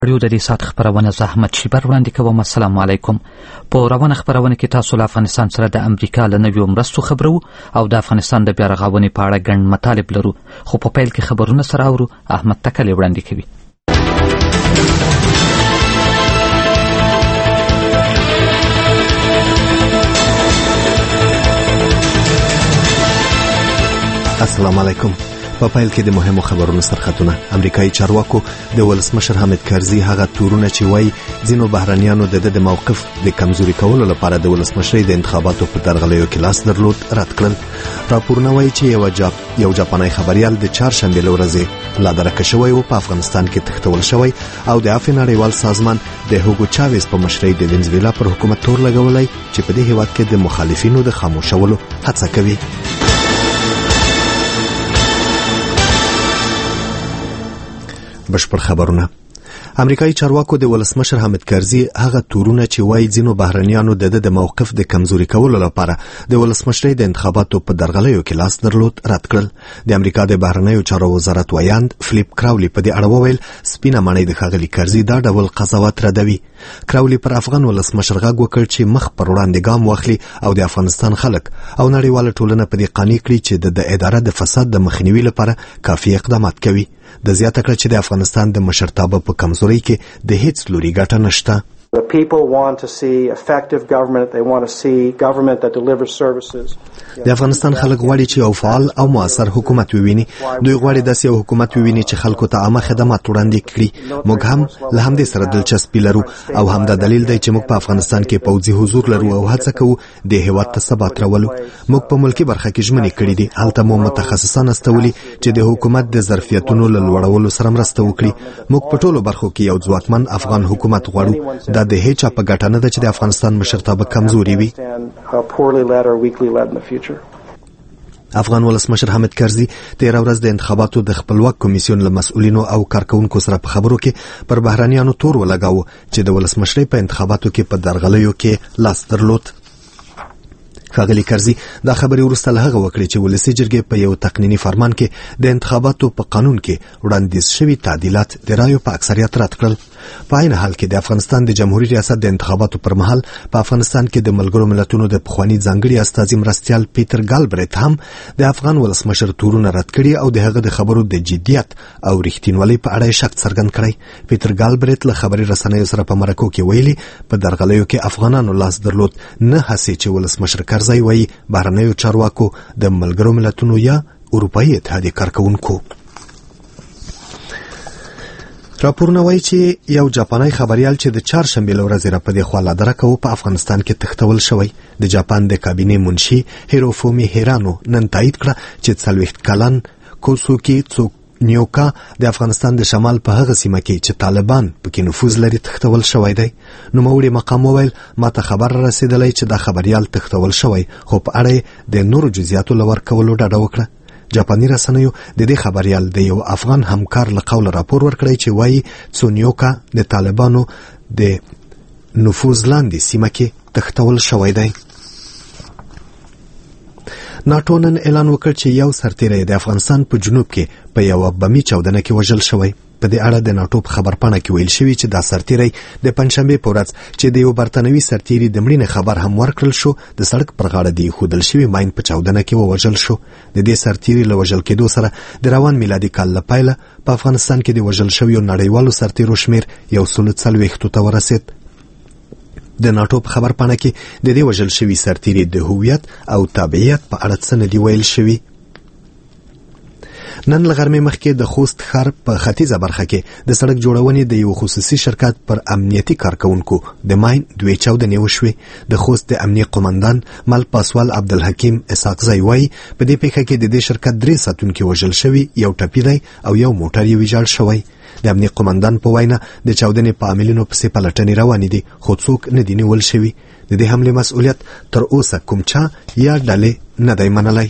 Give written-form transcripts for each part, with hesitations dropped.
د دې ساعت خبرونه زه احمد شیبر وړاندې کوم. السلام علیکم. په روانه خبرونه کې تاسو له افغانستان سره د امریکا له نویو مرستو خبرو او د افغانستان د بیا رغونې په اړه ګڼ مطالب لرو، خو په پیل کې خبرونه سره اورو. احمد تکلی وړاندې کوي. السلام علیکم. په پیل کې د مهمو خبرونو سرخطونه. امریکایي چارواکو د ولسمشر حامد کرزي هغه تورونه چې وایي ځینو بهرنیانو د موقف د کمزوري کولو لپاره د ولسمشرۍ د انتخاباتو په درغلیو کې لاس درلود رد کړل. راپورونه وایي چې یو جاپاني خبريال د چهارشنبې له ورځې لا درکه شوی او په افغانستان کې تښتول شوی او د عفو نړیوال سازمان د هوګو چاویز په مشرۍ د وینزویلا پر حکومت تور لګولای چې په دې هیواد کې د مخالفینو د خاموشولو هڅه کوي. بشپړ خبرونه. امریکایي چارواکو د ولسمشر حامد کرزي هغه تورونه چې وایي ځینو بهرنیانو د موقف د کمزوري کولو لپاره د ولسمشرۍ د انتخاباتو په درغلیو کې لاس درلود رد کړل. د امریکا د بهرنیو چارو وزارت ویاند فلیپ کراولی په دې اړه وویل سپینه مڼۍ د ښاغلي کرزي دا ډول قضاوت ردوي. کراولی پر افغان ولسمشر غږ وکړ چې مخ پر وړاندې ګام واخلي او د افغانستان خلک او نړیواله ټولنه په دې قانع کړي چې د اداره د فساد د مخنیوي لپاره کافي اقدامات کوي. د زیاته کړ چې د افغانستان د مشرتابه په کمزوري کې د هیڅ لوري ګټه نشته. The people want to see effective government. They want to see government that delivers services. د افغانستان خلک غواړي چې یو فعال او مؤثر حکومت وویني. دوی غواړي داسې یو حکومت وویني چې خلکو ته عامه خدمات وړاندې کړي. موږ هم له همدې سره دلچسپي لرو او همدا دلیل دی چې موږ په افغانستان کې پوځي حضور لرو او هڅه کوو د هیواد ته ثبات راولو. موږ په ملکی برخه کې ژمنې کړې دي. هلته مو متخصصان استولي چې د حکومت د ظرفیتونو له لوړولو سره مرسته وکړي. موږ په ټولو برخو کې یو ځواکمن افغان حکومت غواړو. دا د هیڅ په ګټه نه ده چې د افغانستان مشرتابه کمزوري وي. افغان ولسمشر حامد کرزي تیر ورځ د انتخاباتو د خپلواک کمیسیون له مسؤلینو او کارکونکو سره په خبرو کې پر بهرنیانو تور ولګاوه چې د ولسمشرۍ په انتخاباتو کې په درغلیو کې لاس درلود. ښاغلي کرزي دا خبرې وروسته له هغه وکړې چې ولسي جرګې په یو تقنیني فرمان کې د انتخاباتو په قانون کې وړاندیز شوي تعدیلات د رایو په اکثریت رد کړل. په عین حال کې د افغانستان د جمهوریت ریاست د انتخاباتو پر مهال په افغانستان کې د ملګرو ملتونو د پخوانی ځانګړي استازي مرستیال پیټر ګالبریټ هم د افغان ولسمشر تورونه رد کړي او د هغه د خبرو د جدیت او رښتینولۍ په اړه شک څرګند کړی. پیټر ګالبریټ له خبري رسنیو سره په مرکو کې ویلي په درغلیو کې افغانانو لاس درلود، نه هڅې چې ولسمشر کرزي وایي بهرنیو چارواکو د ملګرو ملتونو یا اروپایي اتحادیې کارکونکو. راپورونه وایي چې یو جاپاني خبريال چې د چهارشنبې له ورځې راپدې خوا لا درکه په افغانستان کې تښتول شوی. د جاپان د کابینې منشي هیروفومي هیرانو نن تایید کړه چې 40 کلن کوسوکی څوکنیوکا د افغانستان د شمال په هغه سیمه کې چې طالبان پکې نفوذ لري تښتول شوی دی. نوموړي مقام وویل ماته خبر رسیدلی چې دا خبريال تښتول شوی، خو په اړه د نورو جزئیاتو لور کولو ډاډه وکړه. جاپاني رسنیو د دې خبريال د یو افغان همکار له قول راپور ورکړی چې وایي څونیوکا د طالبانو د نفوذ لاندې سیمه کې تښتول شوی دی. ناټو نن اعلان وکړ چې یو سرتیری د افغانستان په جنوب کې په یو بمي چاودنه کې وژل شوی. په دې اړه د ناټو په خبرپاڼه کې ویل شوی چې دا سرتیری د پنځشنبه په ورځ چې د یو برتانوي سرتیری د مړینې خبر هم ورکړل شو د سړک پر غاړه دی خودل شوی ماین په چاودنه کې وژل شو. د دې سرتیری له وژل کېدو سره د روان میلادي کال لپاره په افغانستان کې د وژل شویو نړیوالو سرتیرو شمیر 140 ته ورسید. د ناټو په خبرپاڼه کې د دې وژل شوی سرتیری د هویت او تابعیت په اړه څه نه دی ویل شوی. نن لغرمې مخکې د خوست ښار په ختیځه برخه کې د سړک جوړونې د یو خصوصي شرکت پر امنیتي کارکونکو د ماین دوی چاودنې وشوې. د خوست د امنیه قومندان مل پاسوال عبدالحکیم اسحاقزی وایي په دې پیښه کې د دې شرکت 3 ساتونکي وژل شوي، یو ټپي دی او یو موټر یې ویجاړ شوی. د امنیه قومندان په وینا د چاودنې په عاملینو پسې پلټنې روانې دي، خو څوک نه دي نیول شوي. د دې حملې مسؤلیت تر اوسه کوم چا یا ډلې نه دی منلی.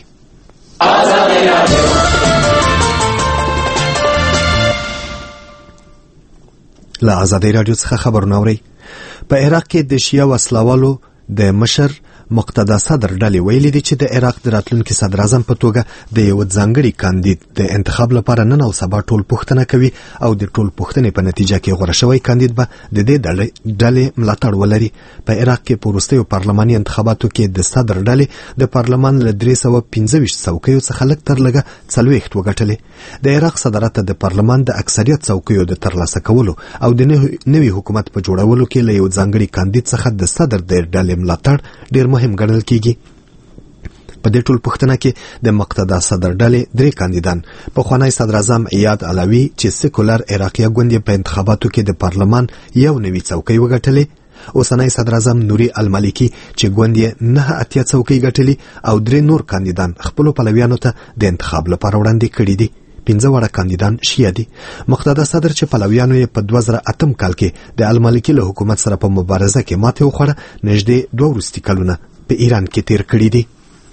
له ازادي رادیو څخه خبرونه اورئ. په عراق کې د شیعه وسلوالو د مشر مقتدا صدر ډلې ویلي دي چې د عراق د راتلونکي صدر اعظم په توګه د یو ځانګړي کاندید د انتخاب لپاره نن او سبا ټول پوښتنه کوي او د ټول پوښتنې په نتیجه کې غوړه شوی کاندید به د دې ډلې ملاتړ ولري. په عراق کې په وروستیو پارلماني انتخاباتو کې د صدر ډلې د پارلمان له 325 څوکیو څخه لږ تر لږه 40 وګټلې. د عراق صدارت د پارلمان د اکثریت څوکیو د ترلاسه کولو او د نوي حکومت په جوړولو کې له یو ځانګړي کاندید څخه د صدر د ډلې ملاتړ ډیر مهم ګڼل کیږي. په دې ټول پوښتنه کې د مقتدا صدر ډلې 3 کاندیدان پخوانی صدر اعظم ایاد علوي چې سیکولر عراقیه ګوند په انتخاباتو کې د پارلمان یو نوي څوکۍ وګټلې، اوسنی صدر اعظم نوري المالکی چې ګوند یې 9 څوکۍ ګټلې او 3 نور کاندیدان خپل پلویانو ته د انتخاب لپاره وړاندې کړي دي. 15 وړه کاندیدان شیعه دي. مقتدا صدر چې پلویانو یې په 2008 کال کې د المالکی له حکومت سره په مبارزه کې ماته وخوړه، نږدې 2 وروستي کلونه په ایران کې تیر کړي دي.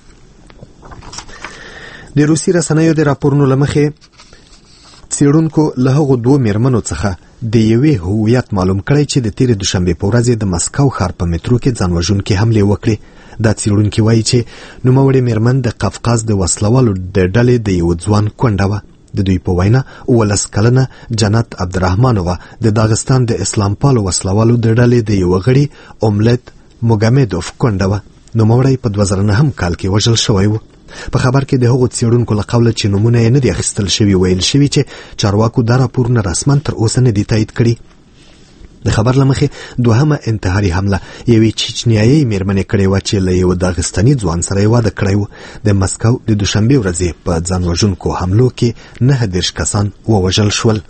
د روسي رسنیو د راپورونو لمخې څېړونکو له هغو 2 میرمنو څخه د یوې هویت معلوم کړی چې د تیرې دوشنبې په ورځ د مسکو ښار په مترو کې ځانوژونکې حملې وکړې. دا څېړونکي وایي چې نوموړې میرمن د قفقاز د وسلوالو د ډلې د یو ځوان کونډه وه. د دوی په وینا 19 کلنه جنت عبدالرحمنوه د داغستان د اسلام پالو وسلوالو د ډلې د یو غړي اوملت موګامدوف کونډه وه. نوموړی په 2009 کال کې وژل شوی و. په خبر کې د هغو څېړونکو له قوله چې نومونه یې نه دي اخیستل شوي ویل شوي چې چارواکو دا راپورونه رسما تر اوسه نه دي تایید کړي. د خبر له مخې 2مه انتحاري حمله یوې چچنیایي میرمنې کړې وه چې له یو داغستاني ځوان سره یې واده کړی و. د مسکو د دوشنبې ورځې په ځانوژونکو حملو کې 19 کسان ووژل شول.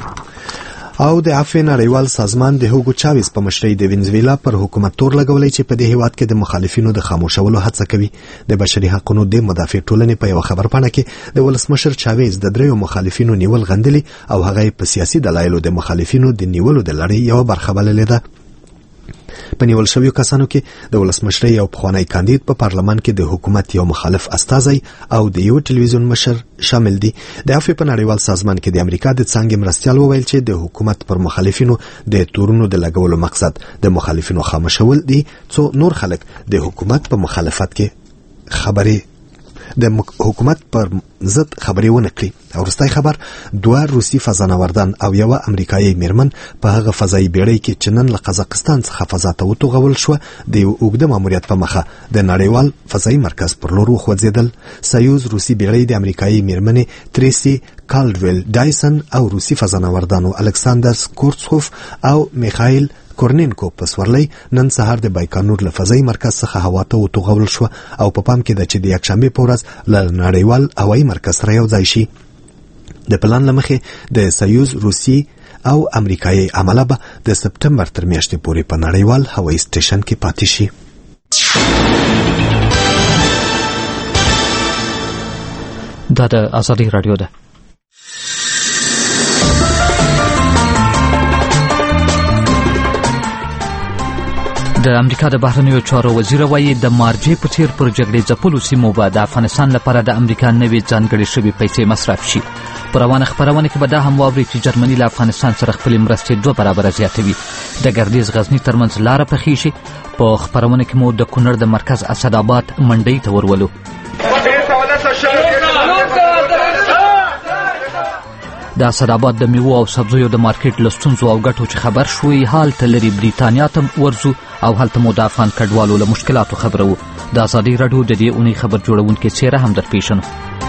او د عفو نړیوال سازمان د هوګو چاویز په مشرۍ د وینزویلا پر حکومت تور لګولای چې په دې هیواد کې د مخالفینو د خاموشولو هڅه کوي. د بشري حقوقو د مدافع ټولنې په یو خبرپاڼه کې د ولسمشر چاویز د 3 مخالفینو نیول غندلي او هغه په سیاسي دلایلو د مخالفینو د نیولو د لړۍ یو برخه بللې ده. په نیول شویو کسانو کې د ولسمشر یو پخوانی کاندید په پارلمان کې د حکومت یو مخالف استازی او د یو ټلویزیون مشر شامل دي. د عفو په نړیوال سازمان کې د امریکا د څنګه مرستيال وویل چې د حکومت پر مخالفینو د تورونو د لګولو مقصد د مخالفینو خاموشول دي څو نور خلک د حکومت په مخالفت کې خبري د حکومت پر ضد خبري ونه کړي. ورستای خبر 2 روسي فضانوردان او یو امریکایي میرمن په هغه فضایي بیړۍ کې چې نن له قزاقستان څخه فضا ته وتوغول شو د یو اوږده ماموریت په مخه د نړیوال فضایي مرکز پر لور وخوځېدل. سایوز روسي بیړۍ د امریکایي میرمنې تریسي کالډویل ډایسن او روسي فضانوردانو الکساندر سکورتسوف او میخایل کورنینکو په سورلۍ نن سهار د بایکانور له فضایي مرکز څخه هوا ته وتوغول شو او په پام کې ده چې د یکشنبه په ورځ له نړیوال هوایي مرکز سره یو ځای شي. د پلان لمخې د سایوز روسي او امریکایي عمله به د سپټمبر تر میاشتې پورې په نړیوال هوایي سټیشن کې پاتې شي. دا د ازادي رادیو ده. د امریکا د بهرنیو چارو وزیر وایي د مارجې په څیر پر جګړې ځپلو سیمو به د افغانستان لپاره د امریکا نوې ځانګړې شوې پیسې مصرف شي. په روانه خپرونه کې به دا هم واورئ چې جرمني له افغانستان سره خپلې مرستې 2 برابره زیاتوي. د ګردیز غزني ترمنځ لاره پخې شي. په خپرونه کې مو د کونړ د مرکز اسداباد منډۍ ته ورولو. د اسداباد د میوو او سبزیو د مارکیټ له ستونزو او ګټو چې خبر شوي هالته لري بریتانیا ته ورځو او هلته مو د افغان کډوالو له مشکلاتو خبرو. د ازادي رادیو د دې اونۍ خبر جوړونکې څیره هم در پیژنو.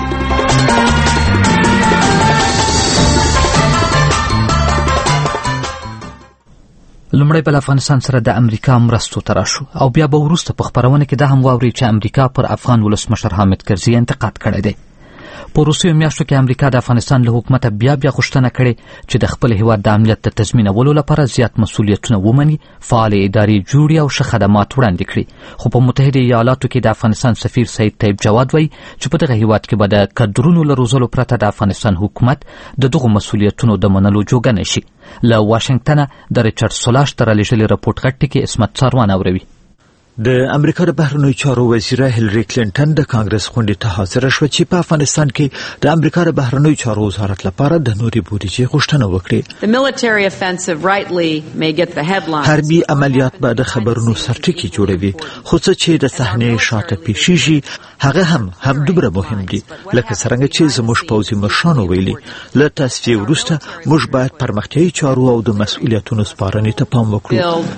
لومړی بل افغانستان سره د امریکا مرستو ته راشو او بیا به وروسته په خپرونه کې دا هم واورئ چې امریکا پر افغان ولسمشر حامد کرزي انتقاد کړی دی. په وروستیو میاشتو کې امریکا د افغانستان له حکومته بیا غوښتنه کړې چې د خپل هیواد د امنیت د تضمینولو لپاره زیات مسؤلیتونه ومني، فعال ادارې جوړې او ښه خدمات وړاندې کړي. خو په متحده ایالاتو کې د افغانستان سفیر سید طیب جواد وایي چې په دغه هیواد کې به د کډرونو له روزلو پرته د افغانستان حکومت د دغو مسؤلیتونو د منلو جوګه نه شي. له واشنګټنه د ریچارډ سولاش تر رالیږلي رپورټ غټ کې اسمت څاروان اوروي. د امریکا د بهرنیو چارو وزیره هیلری کلینټن د کانګرس غونډې ته حاضره شوه چې په افغانستان کې د امریکا د بهرنیو چارو وزارت لپاره د نوري بودیجې غوښتنه وکړي. حربي عملیات به د خبرونو سرټکی جوړوي، خو څه چې د صحنې شاته پیښیږي هغه هم دومره مهم دي لکه څرنګه چې زموږ پوځي مشرانو ویلي. له تصفیې وروسته موږ باید پرمختیایي چارو او د مسؤلیتونو سپارنې ته پام وکړو.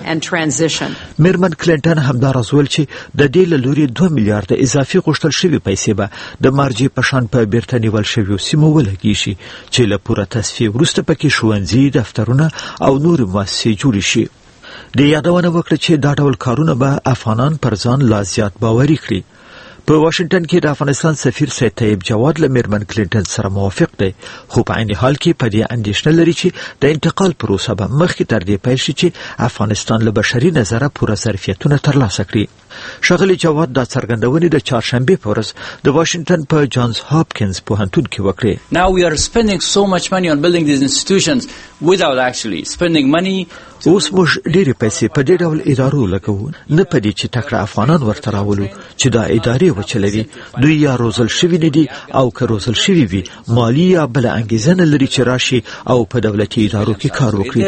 میرمن کلینټن هم دا راز ویل چې د دې له لوري 2 میلیارډ اضافي غوښتل شوي پیسې به د مارجې په شان په بیرته نیول شویو سیمو ولګیږي چې له پوره تصفیې وروسته پکې ښوونځي، دفترونه او نورې مؤسسې جوړې شي. د یادونه وکړه چې دا ډول کارونه به افغانان پر ځان لا زیات باوري کړي. په واشنگټن کې د افغانستان سفیر سید طیب جواد له میرمن کلینټن سره موافق دی، خو په عین حال کې په دې اندېښنه لري چې د انتقال پروسه به مخکې تر دې پیل شي چې افغانستان له بشري نظره پوره ظرفیتونه ترلاسه کړي. ښاغلي جواد دا څرګندونې د چهارشنبې په ورځ د واشنگټن په جانز هاپکینز پوهنتون کې وکړې. Now we are spending so much money on building these institutions without actually spending money. اوس موږ ډېرې پیسې په دې ډول ادارو لګوو، نه په دې چې تکړه افغانان ورته راولو چې دا ادارې وچلوي. دوی یا روزل شوي نه دي او که روزل شوي وي مالي یا بله انګېزه نه لري چې راشي او په دولتي ادارو کې کار وکړي.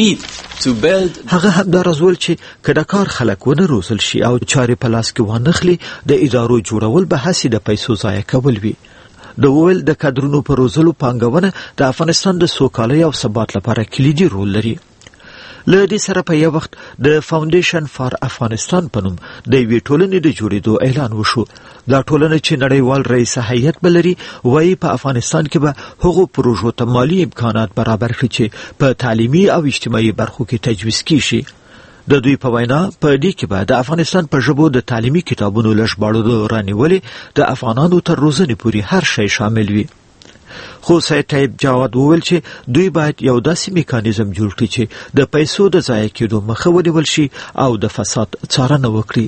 هغه هم دا راز ویل چې که د کار خلک ونه روزل شي او چارې په لاس کې وانخلي د ادارو جوړول به هسې د پیسو ضایع کول وي. د ویل د کادرونو په روزلو پانګونه د افغانستان د سوکالۍ او ثبات لپاره کلیدي رول لري. له دې سره په یو وخت د فاونډیشن فار افغانستان په نوم د یوې ټولنې د جوړېدو اعلان وشو. دا ټولنه چې نړیوال رئیس هیئت به لري وایي په افغانستان کې به هغو پروژو ته مالي امکانات برابر کړي چې په تعلیمي او اجتماعي برخو کې تجویز کیږي. د دوی په وینا په دې کې به د افغانستان په ژبو د تعلیمي کتابونو له ژباړلو رانیولې د افغانانو تر روزنې پورې هر شی شامل وي. خو سید طیب جواد وویل چې دوی باید یو داسې میکانیزم جوړ کړي چې د پیسو د ضایع کېدو مخه ونیول شي او د فساد څارنه وکړي.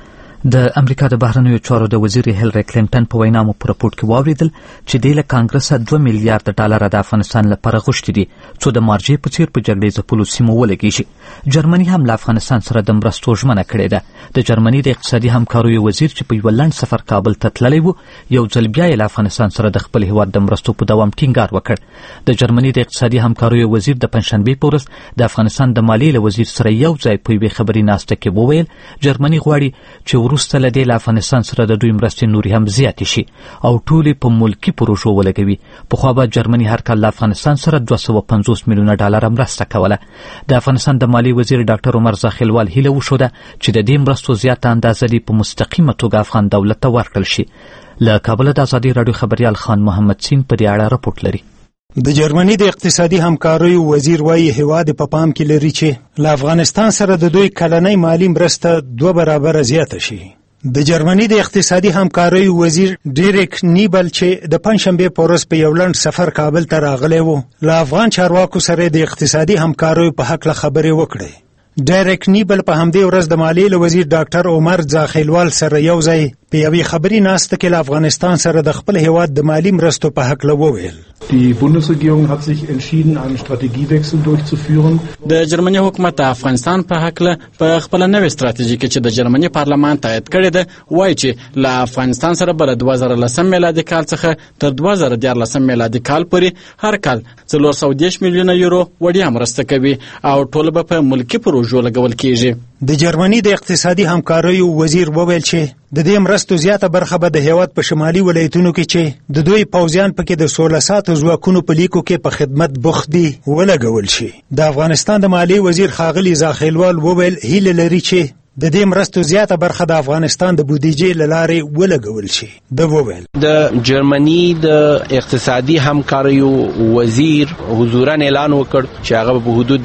د امریکا د بهرنیو چارو د وزیر هیلری کلینټن په وینا مو په راپورټ کې واوریدل چې د کانګرس 2 میلیارډ ډالر د افغانستان لپاره غوښتي دي څو د مارجې په څیر په جګړې ځپلو سیمو ولګیږي. جرمني هم له افغانستان سره د مرستو ژمنه کړې ده. د جرمني د اقتصادي همکاریو وزیر چې په یو لنډ سفر کابل ته تللی و یو ځل بیا له افغانستان سره د خپل هیواد د مرستو په دوام ټینګار وکړ. د جرمني د اقتصادي همکاریو وزیر د پنځشنبې په ورځ د افغانستان د مالیې له وزیر سره یو ځای په یوې خبري ناسته کې وویل جرمني غواړي چې وروسته له دې له افغانستان سره د دوی مرستې نورې هم زیاتې شي او ټولې په ملکي پروژو ولګوي. پخوا به جرمني هر کال له افغانستان سره 250 میلیونه ډالر مرسته کوله. د افغانستان د مالیې وزیر ډاکټر عمر زاخیلوال هیله وښوده چې د دې مرستو زیاته اندازه دې په مستقیمه توګه افغان دولت ته ورکړل شي. له کابل د ازادي راډیو خبریال خان محمد سین په دې اړه راپورټ لري. د جرمني د اقتصادي همکاریو وزیر وایي هیواد په پام کې لري چې له افغانستان سره د دوی کلنۍ مالی مرسته 2 برابره زیاته شي. د جرمني د اقتصادي همکاریو وزیر ډیریک نیبل چې د پنځشنبې په ورځ په یو لنډ سفر کابل ته راغلی و له افغان چارواکو سره د اقتصادي همکاریو په حق خبرې وکړې. ډیریک نیبل په همدې ورځ د مالیې له وزیر ډاکټر عمر زاخیلوال سره یو ځای په یوې خبري ناسته کې له افغانستان سره د خپل هیواد د مالی مرستو په حق وویل. Die Bundesregierung hat sich entschieden, einen Strategiewechsel durchzuführen. د جرمني حکومت افغانستان په حق له په خپل نوې ستراتیژي کې چې د جرمني پارلمان تایید کړې ده وایي چې له افغانستان سره بل 2010 میلادي کال څخه تر 2014 میلادي کال پورې هر کال 410 میلیونه یورو وړیا مرسته کوي او ټول به په ملکي پروژو لګول کیږي. د جرمني د اقتصادي همکاریو وزیر وویل چې د دې مرستو زیاته برخه به د هیواد په شمالي ولایتونو کې چې د دوی پوځیان پکې د 1600 ځواکونو په لیکو کې په خدمت بوخت دي ولګول شي. د افغانستان د مالیې وزیر ښاغلي زاخیلوال وویل هیله لري چې د دې مرستو زیاته برخه د افغانستان د بودیجې له لارې ولګول شي. د وویل د جرمني د اقتصادي همکاریو وزیر حضوراً اعلان وکړ چې هغه په حدود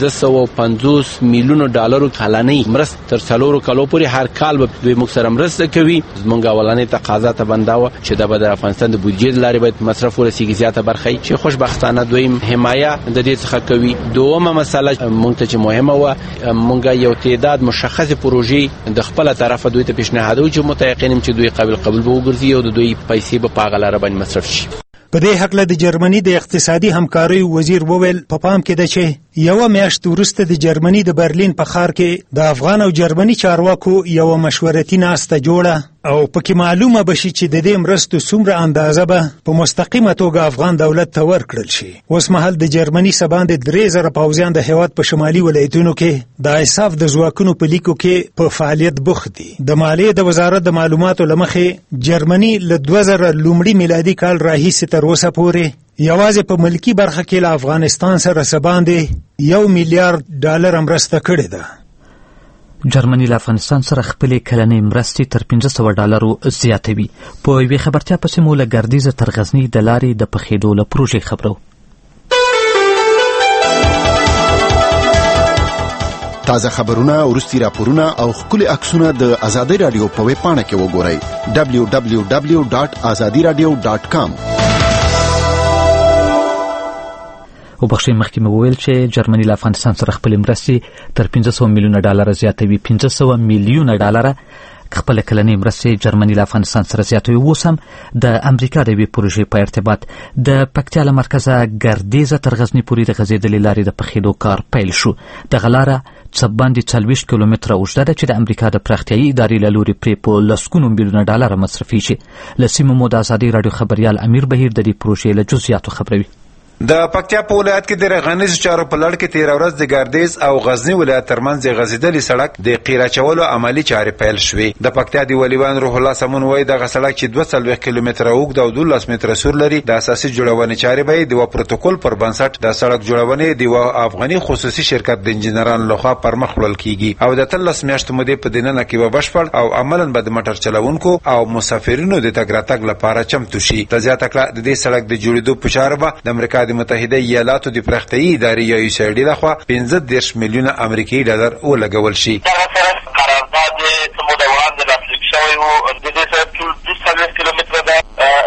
550 میلیونو ډالرو کلنۍ مرسته تر 4 کالو پورې هر کال به دوی موږ سره مرسته کوي. زموږ اولنۍ تقاضا ته بنداوه چې د افغانستان د بودیجې له لارې باید مصرف ورسیږي زیاته برخه چې خوشبختانه دوی حمایه د دې څخه کوي. دومره مسله موږ ته چې مهمه و موږ یو تعداد مشخص پروژې د خپل طرفه دوی ته پیشنهادو چې متيقنم چې دوی قابل قبول به وګرځي او د دوی پیسې به په غلاره باندې مصرف شي. په دې حق له د جرمني د اقتصادي همکاریو وزیر وویل په پام کې ده چې یوه میاشت وروسته د جرمني د برلین په ښار کې د افغان او جرمني چارواکو یوه مشورتي ناسته جوړه او پکې معلومه بشي چې د دې مرستو څومره اندازه به په مستقیمه توګه افغان دولت ته ورکړل شي. اوس مهال د جرمني څخه باندې 3000 پوځیان د هېواد په شمالي ولایتونو کې د ایساف د ځواکونو په لیکو کې په فعالیت بوخت دي. د مالیې د وزارت د معلوماتو له مخې جرمني له 2000 لومړي میلادي کال راهیسې تر اوسه پورې یوازې په ملکی برخه کې له افغانستان سره سباندې $1 میلیارډ مرسته کړې ده. جرمني له افغانستان سره خپلې کلنۍ مرستې تر $500 زیاتوي. په یوې خبرتیا پسې مو له ګردیزه تر غزني د لارې د پخېدو له پروژې خبرو. تازه خبرونه، وروستي راپورونه او ښکلي عکسونه د ازادي رادیو په ویب پاڼه کې وګورئ www.azadiradio.com. او بخښئ مخکې مې وویل چې جرمني له افغانستان سره خپلې مرستې تر $500 میلیونه زیاتوي. $500 میلیونه خپل کلنۍ مرستې جرمني له افغانستان سره زیاتوي. اوس هم د امریکا د یوې پروژې په ارتباط د پکتیا له مرکزه ګردیزه تر غزني پورې د غځېدلې لارې د پخېدو کار پیل شو. دغه لاره څه باندې 40 کیلومتره اوږده ده چې د امریکا د پراختیایي ادارې له لورې پرې په لسګونو میلیونه ډالره مصرفېږي. له سیمو مو د ازادي راډیو خبریال امیر بهیر د دې پروژې له جزئیاتو خبروي. د پکتیا په ولایت کې د رغنیز چارو په لړ کې تیر ورځ د ګردیز او غزنی ولایت ترمنځ غځېدلې سړک د قیراچولو عملی چارې پیل شوې. د پکتیا دی ولیوان روح الله سمون وایي دغه سړک چې 240 کیلومتره اوږد او 12 متره سور لري د اساسي جوړونې چارې به د پروتوکول پر بنسټ د سړک جوړونې د افغاني خصوصي شرکت د انجنیرانو لخوا پر مخ وړل کیږي او د 13 میاشتو مودې په دینه کې به بشپړ او عملاً به د موټر چلوونکو او مسافرینو د تګ راتګ لپاره چمتو شي. د زیاته کړه د دې سړک د جوړېدو په چاره به د امریکا د متحده ایالاتو د پراختیایي ادارې یا USAID لخوا $15 میلیونه امریکایي ډالر ولګول شي. قرارداد مدون د لاسلیک شوی و د دې سره ټول 240 کیلومتره ده.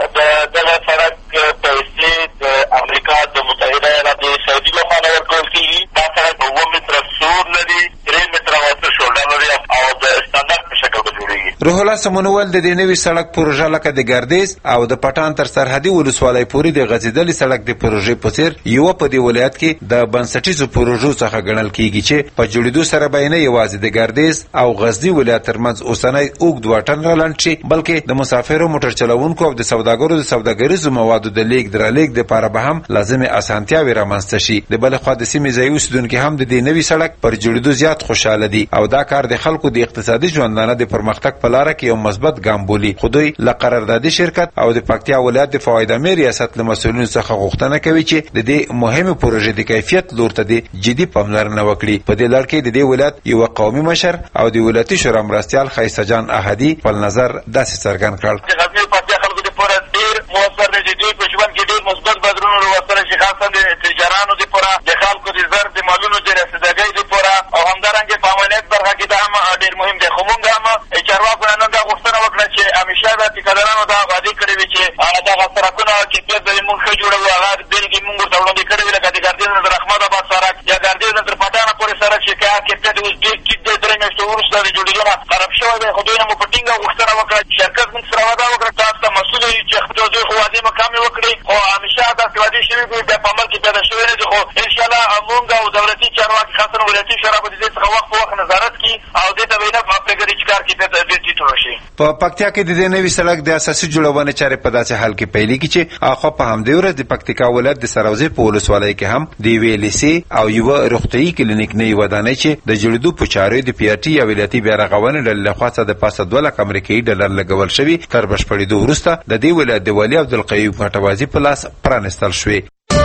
دغه سړک پیسې د امریکا د متحده ایالاتو USAID لخوا ورکول کیږي. دا سړک 9 متره سور لري، 3 متره واسطه شولډر لري او د استاندارد په شکل جوړیږي. روح الله سمونول د دې نوي سړک پروژه لکه د ګردیز او د پټان تر سرحدي ولسوالۍ پورې د غځېدلې سړک د پروژې په څیر یو په دې ولایت کې د بنسټیزو پروژو څخه ګڼل کیږي چې په جوړېدو سره به نه یوازې د ګردیز او غزنی ولایت ترمنځ اوسنۍ اوږد واټن رالنډ شي بلکې د مسافرو موټر چلوونکو او د سوداګرو د سوداګریزو موادو د لیږد درلیږد لپاره به هم لازمي اسانتیاوې رامنځته شي. د بل خوا د سیمې ځایي اوسیدونکي هم د دې نوي سړک پر جوړېدو زیات خوشاله دي او دا کار د خلکو د اقتصادي ژوندانه د پرمختګ په لاره کې یو مثبت ګام بولي. خو دوی له قراردادي شرکت او د پکتیا ولایت د فایده ریاست له مسؤلینو څخه غوښتنه کوي چې د دې مهمه پروژې د کیفیت لور ته د جدي پاملرنه وکړي. په دې لړ کې د دې ولایت یو قومي مشر او د ولایتي شورا مرستیال خیسه جان احدی په نظر داسې څرګند کړ. د غزنی پکتیا خلکو لپاره ډیر موثر دی، دوی په ژوند کې ډیر مثبت بدلون راوستل شي، خاصه د تجارانو لپاره، د خلکو د زر د مالونو د رسیدګۍ لپاره او همدارنګه په امنیت برخه کې دا هم ډیر مهم دی. خو موږ هم چارواکو نن دا غوښتنه وکړه چې همیشه د ټیکادارانو دا وعده کړې وي چې دغه سړکونه کیفیت به موږ ښه جوړوو. هغه بېلګې موږ ورته وړاندې کړې وي لکه د ګردیز نه تر احمدآباد سړک یا ګردیز نه تر پټانه پورې سړک چې که کیفیت اوس ډېر ټیټ دی، 3 میاشتې وروسته د جوړېدو نه خراب شوی دی. خو دوی نه مو په ټینګه غوښتنه وکړه، شرکت موږ سره وعده وکړه تاسو ته مسؤل یو چې دوی خو وعدې مو کمې وکړي، خو همیشه داسې وعدې شوي دي بیا په عمل کې پیدا شوي نه دي. خو انشاءالله موږ او دولتي چارواکي خاصه ولایتي شورا به د دې څخه وخت په وخت نظارت کړي او دې ته به نه پرېږدي چې کار کیفیت ډېر ټیټ راشي. په پکتیا کې د دې نوي سړک د اساسي جوړونې چارې په داسې حال کې پیلېږي چې اخوا په همدې ورځ د پکتیکا ولایت د سروزې په ولسوالۍ کې هم د یوې لیسې او یوه روغتیایي کلینیک نوې ودانۍ چې د جوړېدو په چارو د PRT یا ولایتي بیارغونې ډلې لخوا څخه د پاسه 2 لک امریکایي ډالر لګول شوي تر بشپړېدو وروسته د دې ولایت د والي عبدالقیوم پټوازي په لاس پرانستل شوې.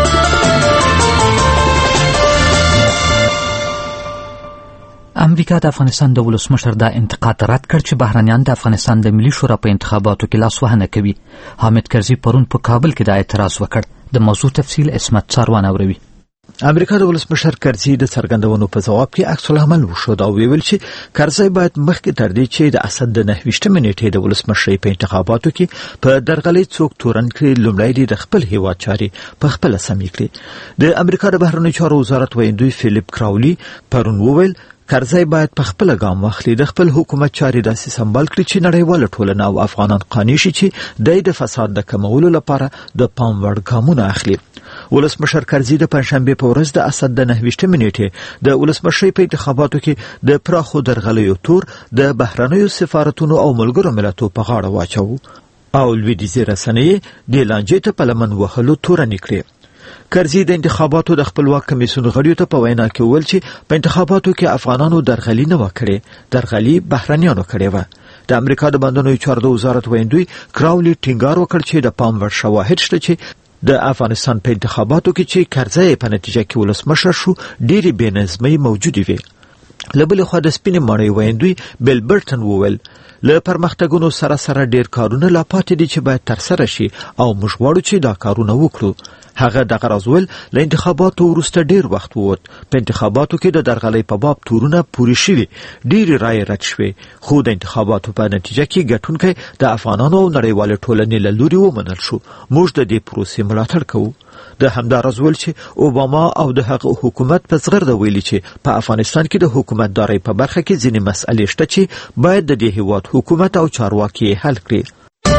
امریکا د افغانستان د ولسمشر دا انتقاد رد کړ چې بهرنیان د افغانستان د ملي شورا په انتخاباتو کې لاسوهنه کوي. حامد کرزي پرون په کابل کې دا اعتراض وکړ. د موضوع تفصیل اسمت څاروان اوروي. امریکا د ولسمشر کرزي د څرګندونو په جواب کې عکس العمل وښود او ویل چې کرزي باید مخکې تر دې چې د اسد د 9 نیټې د ولسمشر په انتخاباتو کې په درغلي څوک تورن کړي لومړی د خپل هیواد چاري په خپل سمې کړي. د امریکا د بهرنیو چارو وزارت ویندوی فیلیپ کراولی پرون وویل کرزي باید په خپل ګام واخلي، د خپل حکومت چاري داسې سمبال کړي چې نړیواله ټولنه او افغانان قانع شي چې د فساد د کمولو لپاره د پام وړ ګامونه اخلي. ولسمشر کرزي د پنځشنبه په ورځ د اسد د 29 نیټې د ولسمشرۍ په انتخاباتو کې د پراخو درغلیو تور د بهرنیو سفارتونو او ملګرو ملتونو په غاړه واچو او لویدیځي رسنۍ د لانجې ته په لمن وهلو تور نکړي. کرزي د انتخاباتو د خپلواک کمیسیون غړیو ته په وینا کې ویل چې په انتخاباتو کې افغانانو درغلي نه وکړي، درغلي بهرنیانو کړې و. د امریکا د بندونو چارو وزارت ویندوی کراولی ټینګار وکړ چې د پام وړ شواهد شته چې د افغانستان په انتخاباتو کې چې کرزي په نتیجه کې ولسمشر شو ډېری بېنظمۍ موجودې وي. لبل خو د سپینې ماڼۍ ویندوی بیل برټن وویل له پرمختګونو سره ډېر کارونه لا پاتې دي چې باید ترسره شي او موږ غواړو چې دا کارونه وکړو. هغه دغه راز له انتخاباتو وروسته ډېر وخت ووت. په انتخاباتو کې د درغلۍ په باب تورونه پوري شوي، ډېرې رایې رد شوې، خو د انتخاباتو په نتیجه کې ګټونکی د افغانانو او نړیوالې ټولنې له لوري ومنل شو. موږ د دې پروسې ملاتړ کوو. د همداراز ویل چې اوباما او د هغه حکومت په زغرده ویلي چې په افغانستان کې د حکومتدارۍ په برخه کې ځینې مسئلې شته چې باید د دې هیواد حکومت او چارواکي حل کړي.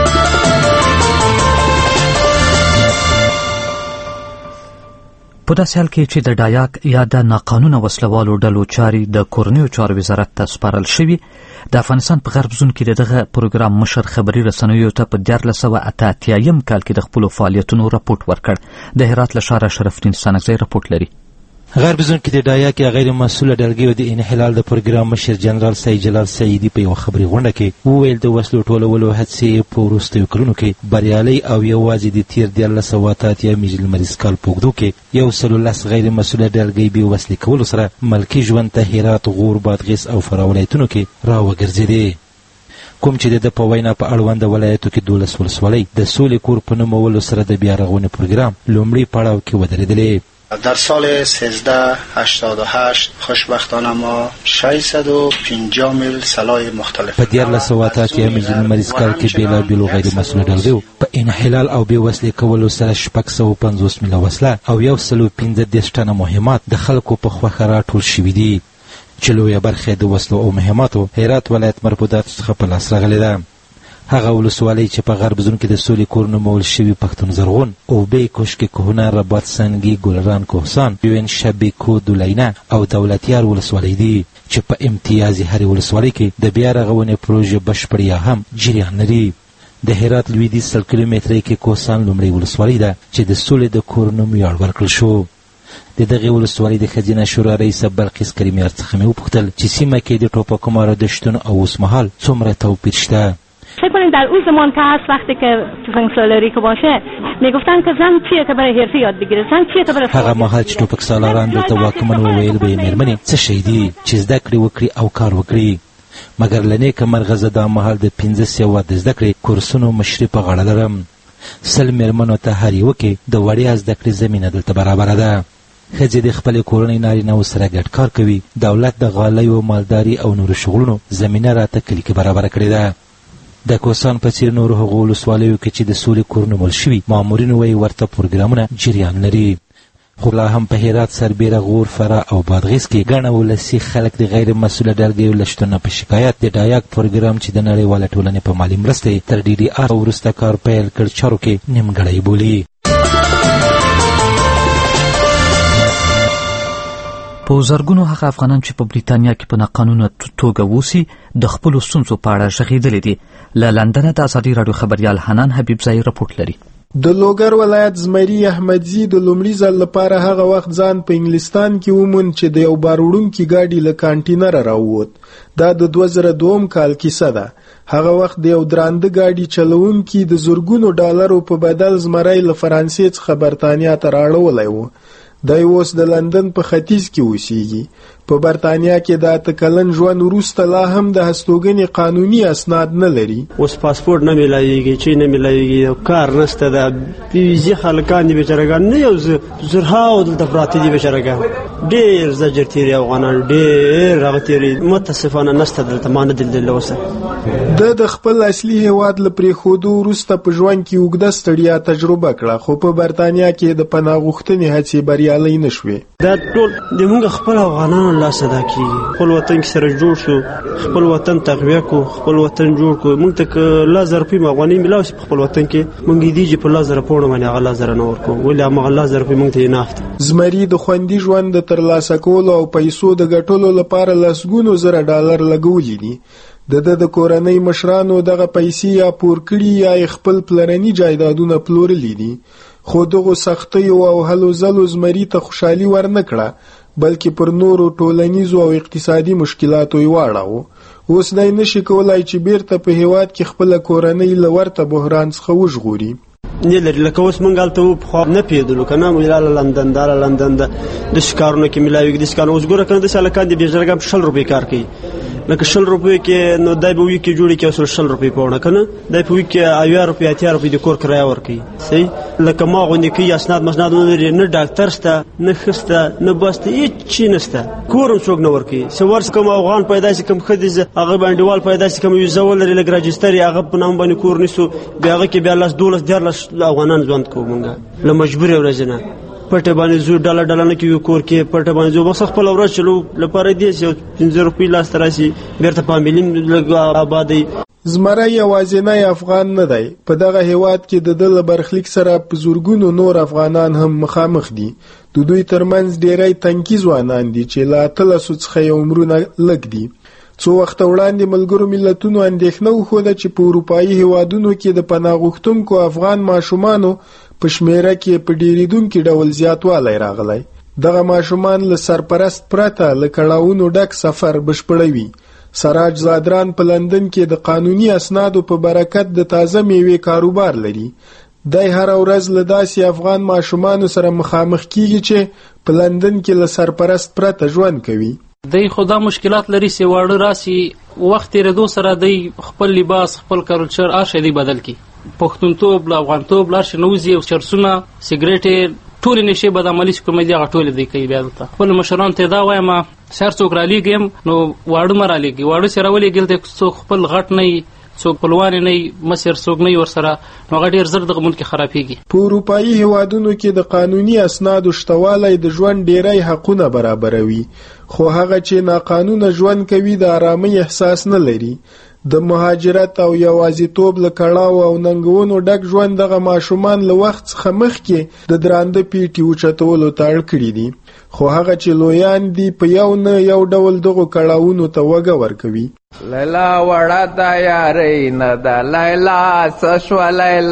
په داسې حال کې چې د ډایاک یا د ناقانونه وسلوالو ډلو چارې د کورنیو چارو وزارت ته سپارل شوي، د افغانستان په غرب زون کې دغه پروګرام مشر خبري رسنیو ته په 1488 کال کې د خپلو فعالیتونو راپورټ ورکړ. د هرات له ښاره شرف الدین سانکزی راپورټ لري. غرب زون کې د ډایاک یا غیر مسؤله ډلګیو د انحلال د پروګرام مشر جنرال سید جلال سعیدي په یو خبري غونډه کې وویل د وسلو ټولولو هڅې په وروستیو کلونو کې بریالۍ او یوازې د تیر 1488 لمریز کال په اوږدو کې 110 غیر مسؤله ډلګۍ بې وسلې کولو سره ملکي ژوند ته هرات، غور، بادغیس او فراه ولایتونو کې راوګرځېدې. کوم چې د په وینا په اړوند ولایتو کې 12 ولسوالۍ د سولې کور په نومولو سره د بیا رغونې پروګرام لومړي پړاو کې ودرېدلې. در سال 1388 خوشبختانه ما 650 میل سلاح مختلف په 1488 لمریز کال کې بیلابیلو غیر مسؤله ډلګیو په انحلال او بې وسلې کولو سره 650 میله وسله او 115 ټنه مهمات د خلکو په خوښه راټول شوي دي چې لویه برخه د وسلو او مهماتو هرات ولایت مربوطات څخه په لاس راغلې ده. هغه ولسوالۍ چې په غرب زون کې د سولې کور نومول شوي پښتون زرغون، اوبې، کوشک کوهنه، رباط سنگي، ګلران کوهسان، یوین شبیکو، دولینه او دولتیار ولسوالۍ دي چې په امتیاز هرې ولسوالۍ کې د بیا رغونې پروژې بشپړ یا هم جریان لري. د هرات لویدیځ 100 کیلومترۍ کې کوهسان لومړۍ ولسوالۍ ده چې د سولې د کور نوم ویاړ ورکړل شو. د دغې ولسوالۍ د ښځینه شورا رئیسه بلقیس کریمیار څخه مې وپوښتل چې سیمه کې د ټوپکو مارو د شتون او اوسمهال څومره توپیر شته. فکر کنید در اون زمان که هست وقتی که تفنگسالاری که باشه میگفتن که زن چیه که برای حرفه یاد بگیره، زن چیه که برای هغه مهال چې ټوپک سالاران دلته واکمن وویل به یې مېرمنې څه شی دي چې زده کړې وکړي او کار وکړي، مګر له نیکه مرغه دا مهال د 1500 د زده کړې کورسونو مشري په غاړه لرم. 100 مېرمنو ته هر یوه کې د وړیا زده کړې زمینه دلته برابره ده. ښځې د خپلې کورنۍ نارینهو سره ګډ کار کوي. دولت د غالیو، مالداري او نورو شغلونو زمینه راته کلي کې برابره کړې ده. د کوهسان په څېر نورو هغو ولسوالیو کې چې د سولې کور نومول شوي مامورین وایي ورته پروګرامونه جریان لري. خو لا هم په هرات، سربیره، غور، فراه او بادغیس کې ګڼه ولسي خلک د غیر مسؤله ډلګیو له شتونه په شکایت د ډایاک پروګرام چې د نړیواله ټولنې په مالي مرستې تر DDR وروسته کار پیل کړ چارو کې نیمګړی بولي. په زرګونو هغه افغانان چې په بریتانیا کې په ناقانونه توګه اوسي د خپلو ستونزو په اړه غږېدلي دي. له لندنه د ازادي راډیو خبریال حنان حبیبزی راپورټ لري. د لوګر ولایت زمری احمدزي د لومړي ځل لپاره هغه وخت ځان په انګلستان کې وموند چې د یو باروړونکي ګاډي له کانټینره راووت. دا د 2002 کال کیسه ده. هغه وخت د یو درانده ګاډي چلوونکي د زرګونو ډالرو په بدل زمری له فرانسې څخه برتانیا ته راړولی و. دی اوس د لندن په ختیځ کې اوسیږي. په برتانیا کې د 8 کلن ژوند وروسته لا هم د هستوګنې قانوني اسناد نه لري. اوس پاسپورت نه ملایږي، چې نه ملایږي، کار نشته، د ویزې خلکان دي بیچارهګان نه یو زرهاو دلته پراته دي بیچارهګان. ډېر زجر تیري افغانان ډېر هغه تیري متاسفانه نشته دلته ما نه دلدل اوسه. د خپل اصلي هیواد له پرېښودو وروسته په ژوند کې اوږده ستړیا تجربه کړه، خو په برتانیا کې د پناه غوښتنې هڅې بریالۍ نه شوې. دا ټول زموږ خپل افغانان الله صدا کیږي. خپل وطن کې سره جوړ شو، خپل وطن تقویه کو، خپل وطن جوړ کو. موږ ته الله زر په افغاني ملاو په خپل وطن کې موږ دې چې په الله زر پونه باندې الله زر نه ورکو، ولې هغه الله زر په موږ ته نافت. زمری د خوندي ژوند د ترلاسه کولو او پیسو د ګټلو لپاره لسګونو زره ډالر لګولي دي. د کورنۍ مشرانو دغه پیسې یا پور کړي یا خپل پلرني جایدادونه پلورلي دي. خو دغه سختیو او هلو ځلو زمری ته خوشحالي ورنکړه، بلکې پر نورو ټولنیزو او اقتصادي مشکلاتو یې واړاوه. اوس دی نشي کولای چې بیرته په هیواد کې خپله کورنۍ له ورته بحران څخه وژغوري. نه لري لکه اوس مونږ هلته پخوا نه پوهېدلو که نه مو لندن دا لندن داسې کارونه کې میلاوېږي داسې کارونه. اوس ګوره که نه داسې هلکان دي بېجرګه 60 روپۍ کار کوي، لکه 60 روپۍ کې نو دی به وي کې جوړي کې 60 روپۍ په ونه که نه دی په وي کې 80 روپۍ 80 روپۍ د کور کرایه ورکوي. صحیح لکه ما غوندې کوي اسناد مسناد نه لري، نه ډاکټر شته نه ښه شته نه بس ته هېڅ شي نشته، کور هم څوک نه ورکوي. څه ورس کوم افغان پیدا شي کوم ښځې هغه بانډیوال پیدا شي کوم ویزه ولري لږ راجستر یې هغه په نام باندې کور نیسو، بیا هغه کې بیا 10 12 14 افغانان ژوند کوو مونږ له مجبورې ورځې نه. پټه باندې زو ډاله نه کوي کور کې، پټه باندې زو بس خپل ورځ چلو لپاره دی چې 15 روپۍ لاس ته راشي بیرته فامیلي لږ آبادی. زمری یوازینی افغان نه دی. په دغه هیواد کې د ده له برخلیک سره په زورګونو نور افغانان هم مخامخ دي. د دوی ترمنځ ډیری تنکي ځوانان دي چې له 13 څخه یې عمرونه لږ دي. څو وخت وړاندې ملګرو ملتونو اندېښنه وښوده چې په اروپایي هیوادونو کې د پناه غوښتونکو افغان ماشومانو په شمیره کې په ډیریدونکي ډول زیاتوالی راغلی. دغه ماشومان له سرپرست پرته له کړاوونو ډک سفر بشپړوي. سراج زادران په لندن کې د قانوني اسنادو په برکت د تازه میوې کاروبار لري. دی هر ورځ له داسې افغان ماشومانو سره مخامخ کیږي چې په لندن کې له سرپرست پرته ژوند کوي. دی خو دا مشکلات لري چې واړه راسي وخت تېرېدو سره دی خپل لباس خپل کلچر هر شی دی بدل کړي. پښتونتوب له افغانتوب لاړ شي نوځي او چرسونه سګرېټې ټولې نشې بد عملي چې کومې دي هغه ټولې دی کوي. بیا دلته خپل مشرانو ته دا وایم چې هر څوک رالیږي نو واړه مه رالیږي، واړه چې راولېږي دلته څوک خپل غټ نه وي څوک خپلوان نه وي مشر څوک نه وي ورسره نو هغه ډېر زر دغه ملک خرابېږي. په اروپایي هیوادونو کې د قانوني اسنادو شتوالی د ژوند ډیری حقونه برابروي، خو هغه چې ناقانونه ژوند کوي د آرامۍ احساس نه لري. د مهاجرت او یوازیتوب له کړاو او ننګونو ډک ژوند دغه ماشومان له وخت څخه مخکې د درانده پیټي اوچتولو ته اړ کړي دي، خو هغه چې لویان دي په یو نه یو ډول دغو کړاوونو ته وږه ورکوي. لیلا وړه دا یارۍ نه ده لیلا څه شوه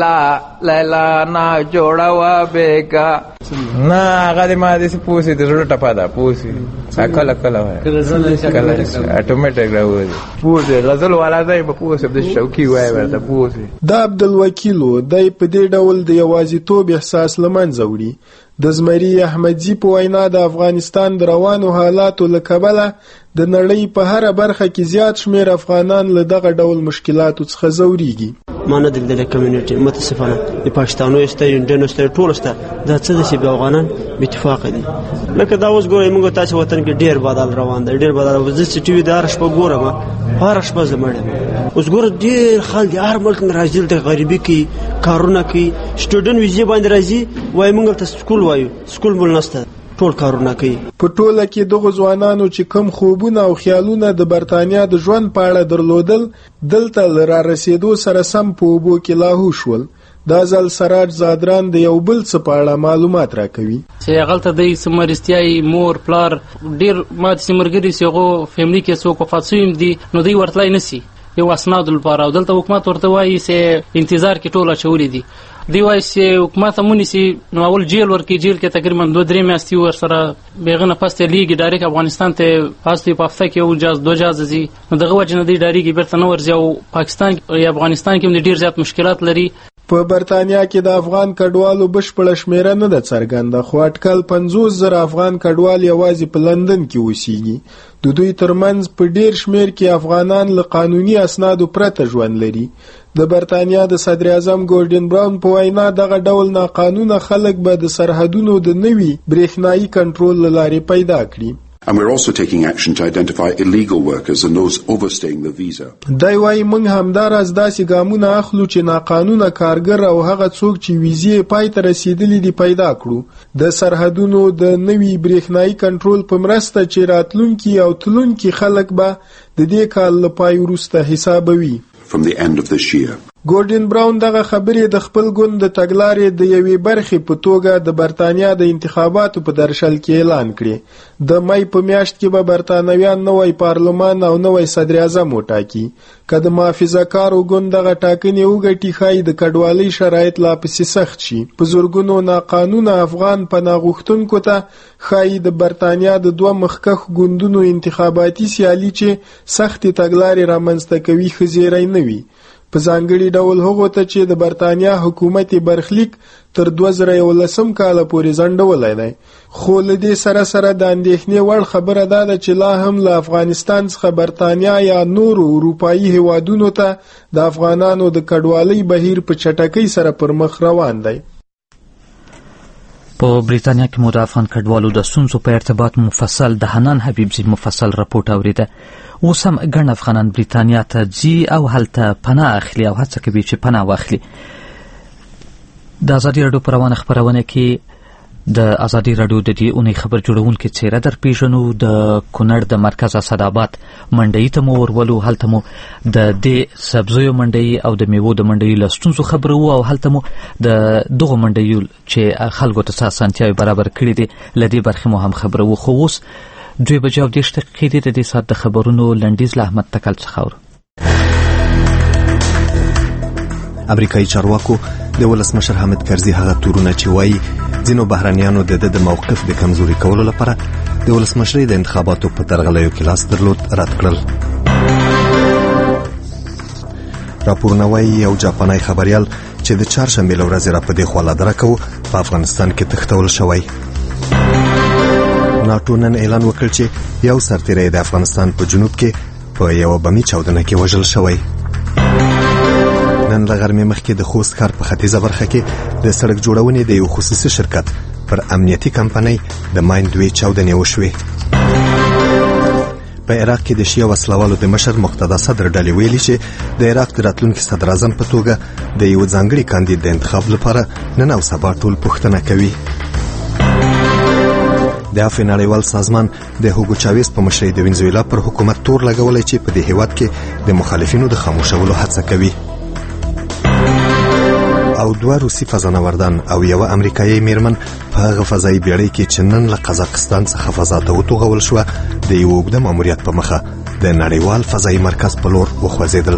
لیلا نه جوړه وه بېګا نه هغه د ما داسې پوسې د زړه ټپه ده پوسې کله کله اټومیټک راوځي پوسې غزل والا دی به پوسې د شوکي وایي ورته پوسې. دا عبدالوکیلو دی په دې ډول د یوازیتوب احساس له منځه وړي. د زمري احمدزي په وینا د افغانستان د روانو حالاتو له کبله د نړۍ په هره برخه کې زیات شمیر افغانان له دغه ډول مشکلاتو څخه ځورېږي. ما نه دلدله کمیونټي متاسفانه د پاکستانو شته انډینو شته ټول شته دا څه دي چې به افغانان باتفاق دي. لکه دا اوس ګورئ موږ تاسو وطن کې ډېر بدل روان دی ډېر بدل زه چې ټي وي د هره شپه ګورم هره شپه زه مړ اوس ګوره ډېر خلک هر ملک نه راځي دلته غریبي کوي کارونه کوي سټوډنټ ویزې باندې راځي وایي موږ ته سکول وایو سکول مول نشته ټول کارونه کوي. په ټوله کې دغه ځوانانو چې کم خوبونه او خیالونه د برتانیا د ژوند په اړه درلودل دلته له را رسېدو سره سم په اوبو کې لاهو شول. دا ځل سراج زادران د یو بل څه په اړه معلومات راکوي چې هغلته د سمرستیای مور پلار ډېر ما چې ملګري چې هغو فیملي کې څوک وفات شوي دي نو دوی ورتلی نشي یو اسنادو لپاره او دلته حکومت ورته وایي چې انتظار کې ټول اچولي دي. دی وایي چې حکومت هم ونیسي نو اول جیل ورکړي جیل کې تقریبا 2-3 میاشتې ورسره بېغه نه پس ته لیږي ډایرکټ افغانستان ته هستوي په هفته کې یو جاز 2 جاز ځي نو دغه وجې نه دی ډایرکټ بیرته نه ورځي او پاکستان یا افغانستان کې هم ډېر زیات مشکلات لري. په برتانیا کې د افغان کډوالو بشپړه شمیره نه ده څرګنده خو اټکل 50,000 افغان کډوال یوازې په لندن کې اوسېږي. د دوی ترمنځ په ډېر شمیر کې افغانان له قانوني اسنادو پرته ژوند لري. د برتانیا د صدر اعظم ګورډن براون په وینا دغه ډول ناقانونه خلک به د سرحدونو د نوي برېښنایي کنټرول له لارې پیدا کړي. And we're also taking action to identify illegal workers and those overstaying the visa. دای وايي موږ همداراز داسې ګامونه اخلو چې ناقانونه کارګر او هغه څوک چې ویزې پای ته رسیدلي دي پیدا کړو. د سرحدونو د نوي برېښنایي کنټرول په مرسته چې راتلونکي او تلونکي خلک به د دې کال له پای وروسته حسابوي. From the end of this year. ګوردن براون دغه خبرې د خپل ګوند د تګلارې د یوې برخې په توګه د برتانیا د انتخاباتو په درشل کې اعلان کړي. د مای په میاشت کې به برتانویان نوی پارلمان او نوی صدر اعظم وټاکي. که د محافظه‌کارو ګوند دغه ټاکنې وګټي ښایي د کډوالۍ شرایط لا پسې سخت شي. په زرګونو ناقانونه افغان پناه غوښتونکو ته ښایي د برتانیا د دوه مخکښ ګوندونو انتخاباتي سیالي چې سختې تګلارې رامنځته کوي ښه زیری نه وي. په ځانګړي ډول هغو ته چې د برتانیا حکومت برخلیک تر 2011 کال پورې ځنډولی دی. خو له دې سره سره د اندېښنې وړ خبره ده چې لا هم له افغانستان څخه برتانیا یا نورو اروپایي هیوادونو ته د افغانانو د کډوالۍ بهیر په چټکۍ سره پر مخ روان دی. په بریتانیا کې مو د افغان کډوالو د ستونزو په ارتباط مفصل د حنان حبیبزي مفصل راپورټ اوریده. اوس هم ګڼ افغانان بریتانیا ته ځي او هلته پناه اخلي او هڅه کوي چې پناه واخلي. د ازادي راډیو په روانه خپرونه کې د ازادي راډیو د دې اونۍ خبر جوړونکي څیره در پیژنو. د کونړ د مرکز اسداباد منډۍ ته مو ورولو. هلته مو د دې سبزیو منډۍ او د میوو د منډۍ له ستونزو خبرو او هلته مو د دغو منډیو چې خلکو ته اسانتیاوې برابر کړي دي له دې برخې مو هم خبرو. خو اوس 2:30 دقیقې د دې ساعت د خبرونو لنډیز له احمد تکل څخه اورو. امریکایي چارواکو د ولسمشر حامد کرزي هغه تورونه چې وایي ځینو بهرنیانو د موقف د کمزوري کولو لپاره د ولسمشرۍ د انتخاباتو په ترغلیو کې لاس درلود رد کړل. راپورونه وایي یو جاپاني خبريال چې د چهارشنبې له ورځې راپدې خوا لادرکه و په افغانستان کې تښتول شوی. ناټو نن اعلان وکړ چې یو سرتیری د افغانستان په جنوب کې په یو بمي چاودنه کې وژل شوی. نن له غرمې مخکې د خوست ښار په ختیځه برخه کې د سړک جوړونې د یو خصوصي شرکت پر امنیتي کمپنۍ د ماین 2 چاودنې وشوې. په عراق کې د شیعه وسلوالو د مشر مقتدا صدر ډلې ویلي چې د عراق د راتلونکي صدر اعظم په توګه د یو ځانګړي کاندید د انتخاب لپاره نن او سبا ټول پوښتنه کوي. د عفو نړیوال سازمان د هوګو چاویز په مشرۍ د وینزویلا پر حکومت تور لګولای چې په دې هیواد کې د مخالفینو د خاموشولو هڅه کوي. او 2 روسي فضانوردان او یو امریکایي میرمن په هغه فضایي بیړۍ کې چې نن له قزاقستان څخه فضا ته وتوغول شو د یو اوږده ماموریت په مخه د نړیوال فضایي مرکز په لور وخوځېدل.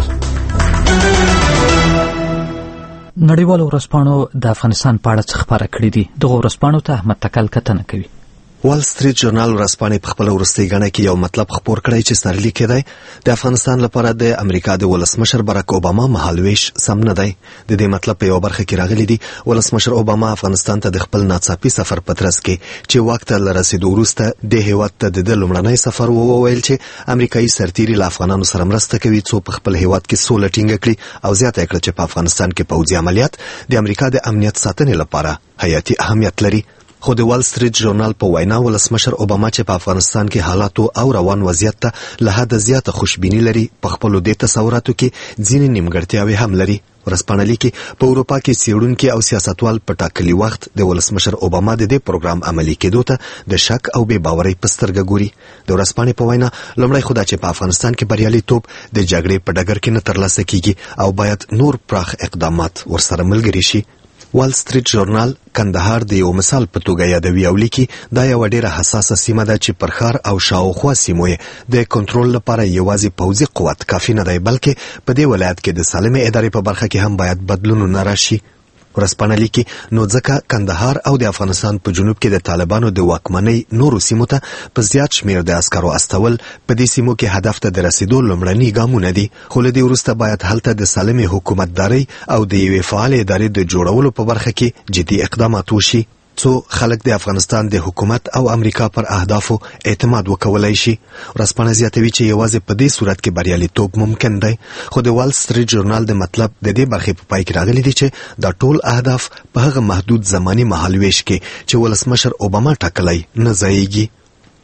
نړیوالو ورځپاڼو د افغانستان په اړه څه خبره کړې دي. دغه ورځپاڼو ته احمد تکل کتنه کوي. وال سټریټ ژورنال ورځپاڼې په خپل وروستۍ غڼه کې یو مطلب خبر کړی چې سرلیک دی د افغانستان لپاره د امریکا د ولسمشر باراک اوباما مهالويش سم نه دی. د دې مطلب په یو برخه کې راغلی دی ولسمشر اوباما افغانستان ته د خپل ناڅاپي سفر په ترڅ کې چې وخت له رسیدو وروسته د هیواد ته د لومړنۍ سفر وویل چې امریکایي سرتیري له افغانانو سره مرسته کوي څو په خپل هیواد کې سوله ټینګه کړي او زیاته کړه چې په افغانستان کې پوځي عملیات د امریکا د امنیت ساتنې لپاره حیاتي اهمیت لري. خو د وال سټریټ ژورنال په وینا ولسمشر اوباما چې په افغانستان کې حالاتو او روان وضعیت ته له حد زیاته خوشبینی لري په خپل د تصوراتو کې ځینې نیمګړتیاوې هم لري. ورځپاڼه لیکي په اروپا کې څېړونکي او سیاستوال په ټاکلي وخت د ولسمشر اوباما د دې پروګرام عملي کېدو ته د شک او بې باورۍ په سترګه ګوري. د ورځپاڼې په وینا لومړی خو دا چې په افغانستان کې بریالیتوب د جګړې په ډګر کې نه ترلاسه کیږي او باید نور پراخ اقدامات ورسره ملګري شي. وال سټریټ ژورنال کندهار د یو مثال په توګه یادوي او لیکي دا یو ډیره حساسه سیمه ده چې پر ښار او شاوخوا سیمو د کنټرول لپاره یوازې پوځي قوت کافي نه دی بلکې په دې ولایت کې د سالمې ادارې په برخه کې هم باید بدلونونه راشي. ورځپاڼه لیکي نو ځکه کندهار او د افغانستان په جنوب کې د طالبانو د واکمنۍ نورو سیمو ته په زیات شمیر د عسکرو استول په دې سیمو کې هدف ته د رسیدو لومړني ګامونه دي. خو له دې وروسته باید هلته د سالمې حکومتدارۍ او د یوې فعالې ادارې د جوړولو په برخه کې جدي اقدامات وشي څو خلک د افغانستان د حکومت او امریکا پر اهدافو اعتماد وکولای شي. ورځپاڼه زیاتوي چې یوازې په دې صورت کې بریالیتوب ممکن دی. خو د وال سټریټ ژورنال د مطلب د دې برخې په پای کې راغلي دي چې دا ټول اهداف په هغه محدود زماني مهالويش کې چې ولسمشر اوباما ټاکلی نه ځایږي.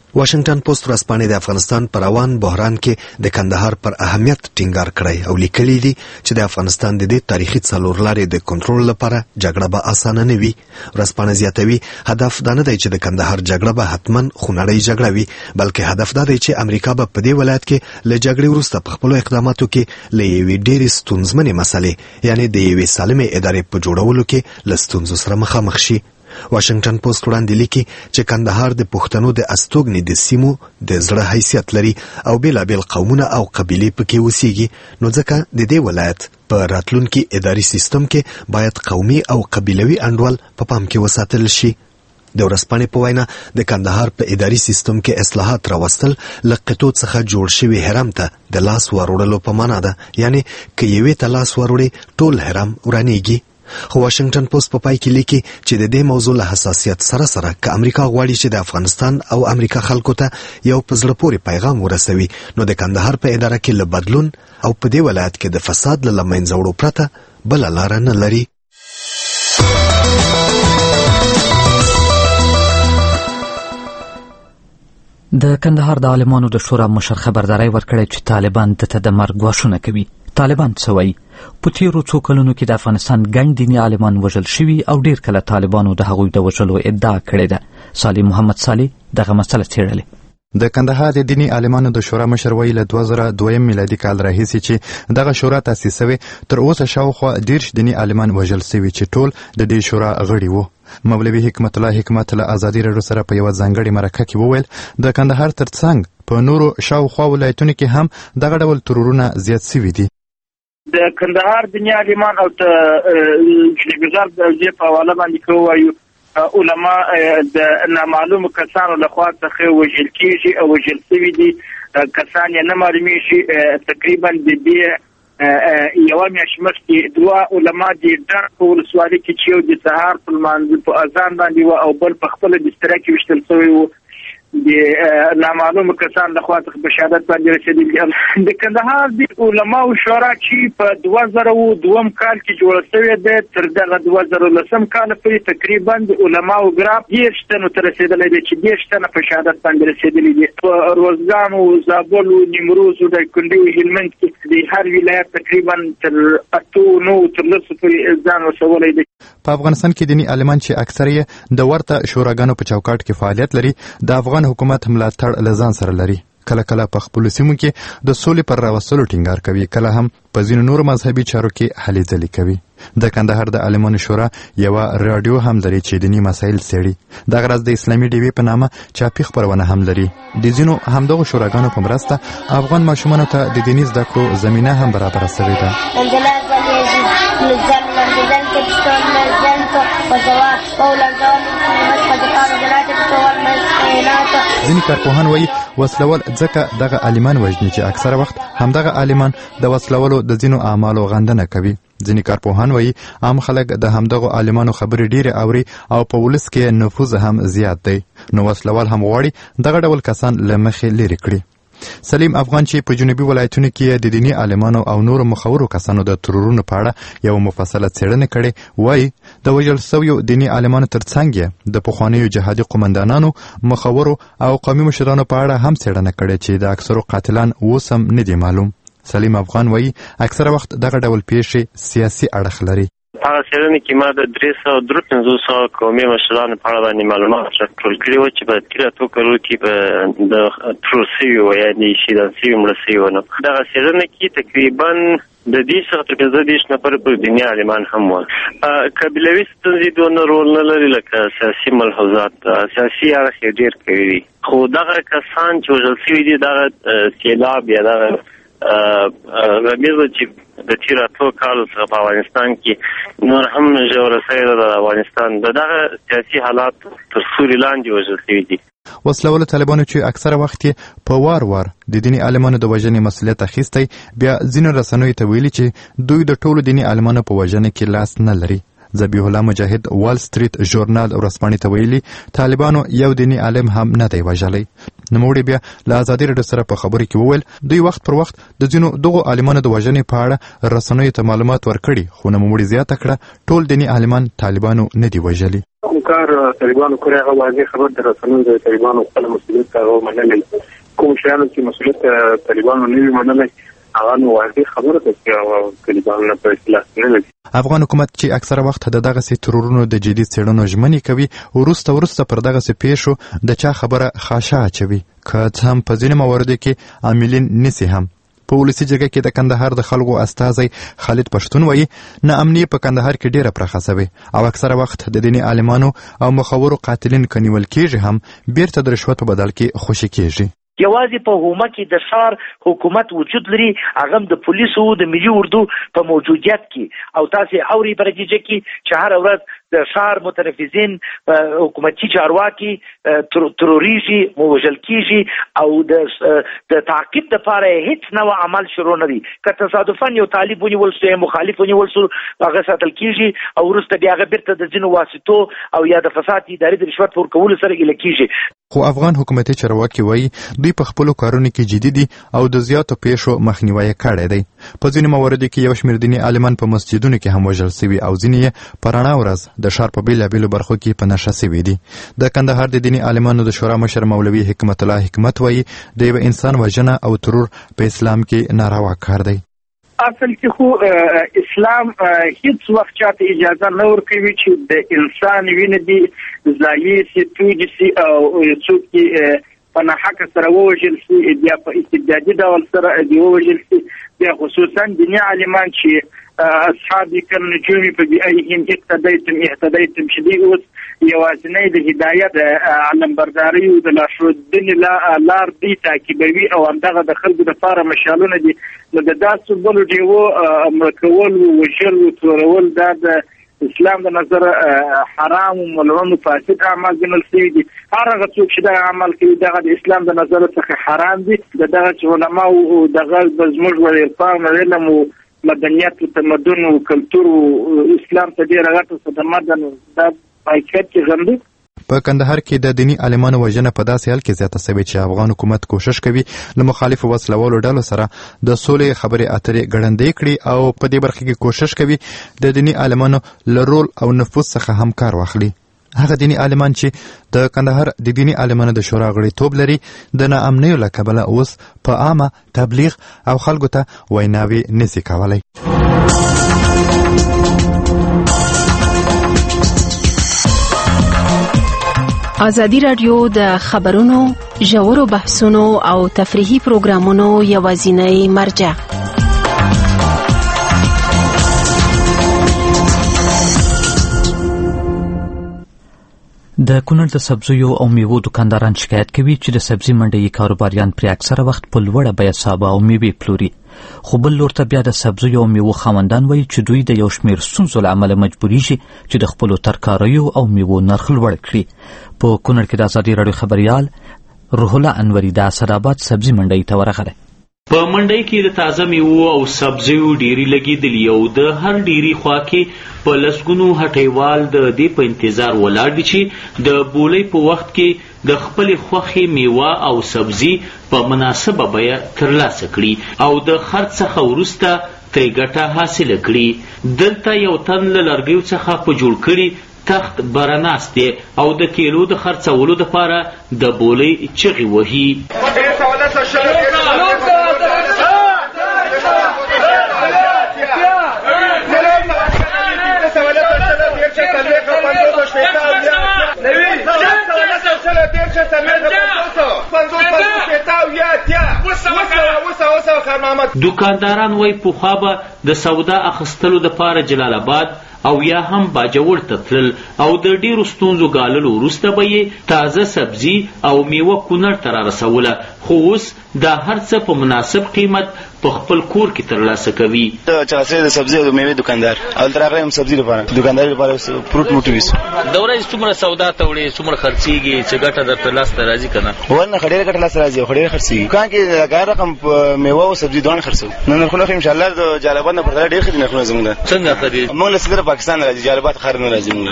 واشنگټن پوسټ ورځپاڼې د افغانستان پر روان بحران کې د کندهار پر اهمیت ټینګار کړی او لیکلي دي چې د افغانستان د دې تاریخي څلورلارې د کنټرول لپاره جګړه به اسانه نه وي. ورځپاڼه زیاتوي هدف دا نه دی چې د کندهار جګړه به حتما خونړۍ جګړه وي، بلکې هدف دا دی چې امریکا به په دې ولایت کې له جګړې وروسته په خپلو اقداماتو کې له یوې ډېرې ستونزمنې مسلې یعنې د یوې سالمې ادارې په جوړولو کې له ستونزو سره مخامخ شي. واشنگټن پوسټ وړاندې لیکي چې کندهار د پښتنو د استوګنې د سیمو د زړه حیثیت لري او بیلابیل قومونه او قبیلې پکې اوسېږي، نو ځکه د دې ولایت په راتلونکي اداري سیستم کې باید قومي او قبیلوي انډول په پام کې وساتل شي. د ورځپاڼې په وینا د کندهار په اداري سیستم کې اصلاحات راوستل له قطو څخه جوړ شوي هرم ته د لاس وروړلو په معنا ده، یعنی که یوې ته لاس وروړي ټول هرم ورانیږي. خو واشنگټن پوسټ په پای کې لیکي چې د دې موضوع له حساسیت سره که امریکا غواړي چې د افغانستان او امریکا خلکو ته یو په زړه پورې پیغام ورسوي، نو د کندهار په اداره کې له بدلون او په دې ولایت کې د فساد له منځه وړو پرته بله لاره نه لري. د کندهار د عالمانو د شورا مشر خبرداری ورکړی چې طالبان دته د مرګ ګواښونه کوي. طالبان څه وایي؟ په تیرو څو کلونو کې د افغانستان ګڼ دیني عالمان وژل شوي او ډیر کله طالبانو د هغوی د وژلو ادعا کړې ده. سالم محمد صالح دغه مسله څېړلې. د کندهار د دینی عالمانو د شورا مشر ویل 2002 میلادي کال راهیسې چې دغه شورا تاسیس شوی تر اوسه شاوخوا 10 دینی عالمان وژل شوي چې ټول د دې شورا غړي وو. مولوي حکمت الله حکمت له ازادي راډیو سره په یو ځانګړي مرکه کې وویل د کندهار ترڅنګ په نورو شاوخوا ولایتونو کې هم دغه ډول ترورونه زیات شوي دي. د کندهار دیني عالمان او ګزار د وزیر په حواله باندې کوو علما د نامعلومو کسانو لخوا څخه وژل کېږي او وژل شوي دي. کسان یې نه معلومیږي. تقریبا د دې یوه میاشت مخکې دوه علما د ډنډ په ولسوالۍ کې چې یو د سهار په لمانځه په اذان باندې وه او بل په خپله بستره کې ویشتل شوی و، د نامعلومو کسان لخوا څخه په شهادت باندې رسېدلي. د کندهار د علماو شورا چې په 2002 کال کې جوړه شوې ده تر دغه 2010 کال پورې تقریبا د علماو ګراف 10 تنو ته رسېدلی دی چې 10 تنه په شهادت باندې رسېدلي دي. په روزګان او زابل او نیمروز او دایکنډي او هلمند کې د هر ولایت تقریبا تر 8 تر 10 پورې ځان رسولی دی. په افغانستان کې دیني عالمان چې اکثر یې د ورته شوراګانو په چوکاټ کې فعالیت لري د افغان حکومت ملاتړ له ځان سره لري. کله کله په خپلو سیمو کې د سولې پر راوستلو ټینګار کوي، کله هم په ځینو نورو مذهبي چارو کې هلې ځلې کوي. د کندهار د عالمانو شورا یوه راډیو هم لري چې دیني مسایل څېړي. دغه راز د اسلامي ډیوې په نامه چاپي خپرونه هم لري. د ځینو همدغو شوراګانو په مرسته افغان ماشومانو ته د دیني زده کړو زمینه هم برابره شوې ده. ځینې کارپوهان وایي وسلول ځکه دغه عالمان وژني چې اکثره وخت همدغه عالمان د وسلولو د ځینو اعمالو غندنه کوي. ځینې کارپوهان وایي عام خلک د همدغو عالمانو خبرې ډېرې اوري او په ولس کې نفوذ هم زیات دی، نو وسلوال هم غواړي دغه ډول کسان له مخې لرې کړي. سلیم افغان چې په جنوبي ولایتونو کې د دیني عالمانو او نورو مخورو کسانو د ترورونو په اړه یو مفصله څېړنه کړې، وایي د وژل شویو دیني عالمانو ترڅنګ د پخوانیو جهادي قومندانانو، مخورو او قومي مشرانو په اړه هم څېړنه کړې چې د اکثرو قاتلان اوس هم نه دي معلوم. سلیم افغان وایي اکثره وخت دغه ډول پیښې سیاسي اړخ لري. هغه څېړنه کې ما د 353 قومي مشرانو په اړه باندې معلومات راټول کړي وو چې په تېره اتو کلونو کې به د ترور شوي وو، یعنې شهیدان شوي مړه شوي وو. نو دغه څېړنه کې تقریبا د دې څخه تر 15 نفر پر دیني عالمان هم وو. قبیلوي ستونزې دونه رول نه لري لکه سیاسي ملحوظات. سیاسي اړخ یې ډېر کوي دي، خو دغه کسان چې وژل شوي دي دغه سیلاب یا دغه غمیزه چې د تېرو اتو کالو څخه په افغانستان کې نور هم ژوره شوې ده. د افغانستان دغه سیاسي حالات تر سوري لاندې وژل شوي دي. وسلولو طالبانو چې اکثره وخت یې په وار د دیني عالمانو د وژنې مسؤلیت اخیستی، بیا ځینو رسنیو ته ویلي چې دوی د ټولو دیني عالمانو په وژنه کې لاس نه لري. ذبیح الله مجاهد وال سټریټ ژورنال ورځپاڼې ته ویلي طالبانو یو دیني عالم هم نه دی وژلی. نوموړي بیا له ازادي راډیو سره په خبرو کې وویل دوی وخت پر وخت د ځینو دغو عالمانو د وژنې په اړه رسنیو ته معلومات ورکړي، خو نوموړي زیاته کړه ټول دیني عالمان طالبانو نه دي وژلي. کوم کار طالبانو کړی هغه واضح خبر در رسنیو د طالبانو خپل مسؤلیت هغه منلی کوم شیانو چې مسؤلیت طالبانو نه وي منلی هغه نو واضح خبره ده چې طالبانو نه په اصلاح نه لري. افغان حکومت چې اکثره وخت د دغسې ترورونو د جدي څېړنو ژمنې کوي وروسته پر دغسې پیښو د چا خبره خاشه اچوي که څه هم په ځینې مواردو کې عاملین نیسي هم. په ولسي جرګه کې د کندهار د خلکو استازی خالد پښتون وایي ناامني په کندهار کې ډیره پراخه سوې او اکثره وخت د دیني عالمانو او مخورو قاتلین که نیول کېږي هم بیرته د رشوت په بدل کې خوشي کېږي. یوازې په هومه کې د ښار حکومت وجود لري هغه د پولیسو د ملي اردو په موجودیت کې او تاسې اوري په نتیجه کې چې هره ورځ د ښار متنفذین حکومتي چارواکي تروریږي وژل کېږي او د تعقیب دپاره هیڅ نوع عمل شروع نه دي که تصادفا یو طالب ونیول شو یا مخالف ونیول شو هغه ساتل کېږي او وروسته بیا هغه بیرته د ځینو واسطو او یا د فساد ادارې د رشوت په ورکولو سره ایله کېږي. خو افغان حکومتي چارواکي وایي دوی په خپلو کارونو کې جدي دي او د زیاتو پیښو مخنیوی یې کړی دی. په ځینو مواردو کې یو شمېر دیني عالمان په مسجدونو کې هم وژل سوي او ځینې یې په رڼا ورځ د ښار په بېلابېلو برخو کې په نښه سوي دي. د کندهار د دیني عالمانو د شورا مشر مولوي حکمت الله حکمت وایي د یو انسان وژنه او ترور په اسلام کې ناروا کار دی. اصل کې خو اسلام هیڅ وخت چاته اجازه نه ورکوي چې د انسان وینه دي ضایع سي توجي سي او څوک کې په ناحقه سره ووژل سي بیا په استبدادي ډول سره ووژل سي بیا خصوصا دیني عالمان چې اصحاب النجوم فبأيهم اهتديتم چې دی اوس یوازینی د هدایت علمبرداري او د لارښودنې لار دی تعقیبوي او همدغه د خلکو دپاره مشالونه دي نو د داسې بلو ډیوو مړه کول وژل تورول دا د اسلام د نظر حرام او ملعون فاسد اعمال ګڼل شوي دي. هر هغه څوک چې دغه عمل کوي دغه د اسلام د نظر څخه حرام دي. دغه علماو دغه زموږ ول علم علم او مدنیت او تمدن او کلتور او اسلام ته ډېره غټه صدمه ده دا حقیقت کې غندي. په کندهار کې د دیني عالمانو وژنه په داسې حال کې زیاته سوې چې افغان حکومت کوشش کوي له مخالفو وسلوالو ډلو سره د سولې خبرې اترې ګړندۍ کړي او په دې برخه کې کوشش کوي د دیني عالمانو له رول او نفوذ څخه هم کار واخلي. هغه دیني عالمان چې د کندهار د دیني عالمانو د شورا غړیتوب لري د ناامنیو له کبله اوس په عامه تبلیغ او خلکو ته ویناوي نسي کولی. ازادي راډیو د خبرونو ژورو بحثونو او تفریحي پروګرامونو یوازینی مرجع. د کونړ د سبزیو او میوو دکانداران شکایت کوي چې د سبزي منډۍ کاروباریان پرې اکثره وخت په لوړه بیه سابه او میوې پلوري. خو بل لور ته بیا د سبزیو او میوو خاوندان وایي چې دوی د یو شمېر ستونزو له امله مجبوریږي چې د خپلو ترکاریو او میوو نرخ لوړ کړي. په کونړ کې د ازادي راډیو خبریال روح الله انوري د اسداباد سبزي منډۍ ته ورغلی. په منډۍ کې د تازه میوو او سبزیو ډیری لګېدلي او د هر ډیری خوا کې په لسګونو هټیوال د دې په انتظار ولاړ دي چې د بولۍ په وخت کې د خپلې خوښې میوه او سبزي په مناسبه بیه ترلاسه کړي او د خرڅ څخه وروسته ترې ګټه حاصله کړي. دلته یو تن له لرګیو څخه په جوړ کړي تخت برناست دی او د کیلو د خرڅولو دپاره د بولۍ چغې وهي. دوکانداران وای پوخا به د سودا اخیستلو دپاره جلال آباد او یا هم باجوړ ته تلل او د ډیرو ستونزو ګاللو وروسته به یې تازه سبزي او میوه کونړ ته رارسوله. خو اوس دا هر څه په مناسب قیمت په خپل کور کې ترلاسه کوي. چغسری د سبزي او د میوې دکاندار اول تر هغه هم سبزي لپاره دکاندار لپاره فروټ موټي ویس دا ورځ څومره سودا ته وړي څومره خرڅيږي چې ګټه درته لاس ته راځي کنه ورنه خډېر ګټه لاس راځي خډېر خرڅي کان کې هغه رقم میوه او سبزي دوه خرڅو نن خو ان شاء الله د جالبات نه پرته ډېر خدمت نه زموږ څنګه کوي موږ له صدر پاکستان راځي جالبات خار نه راځي موږ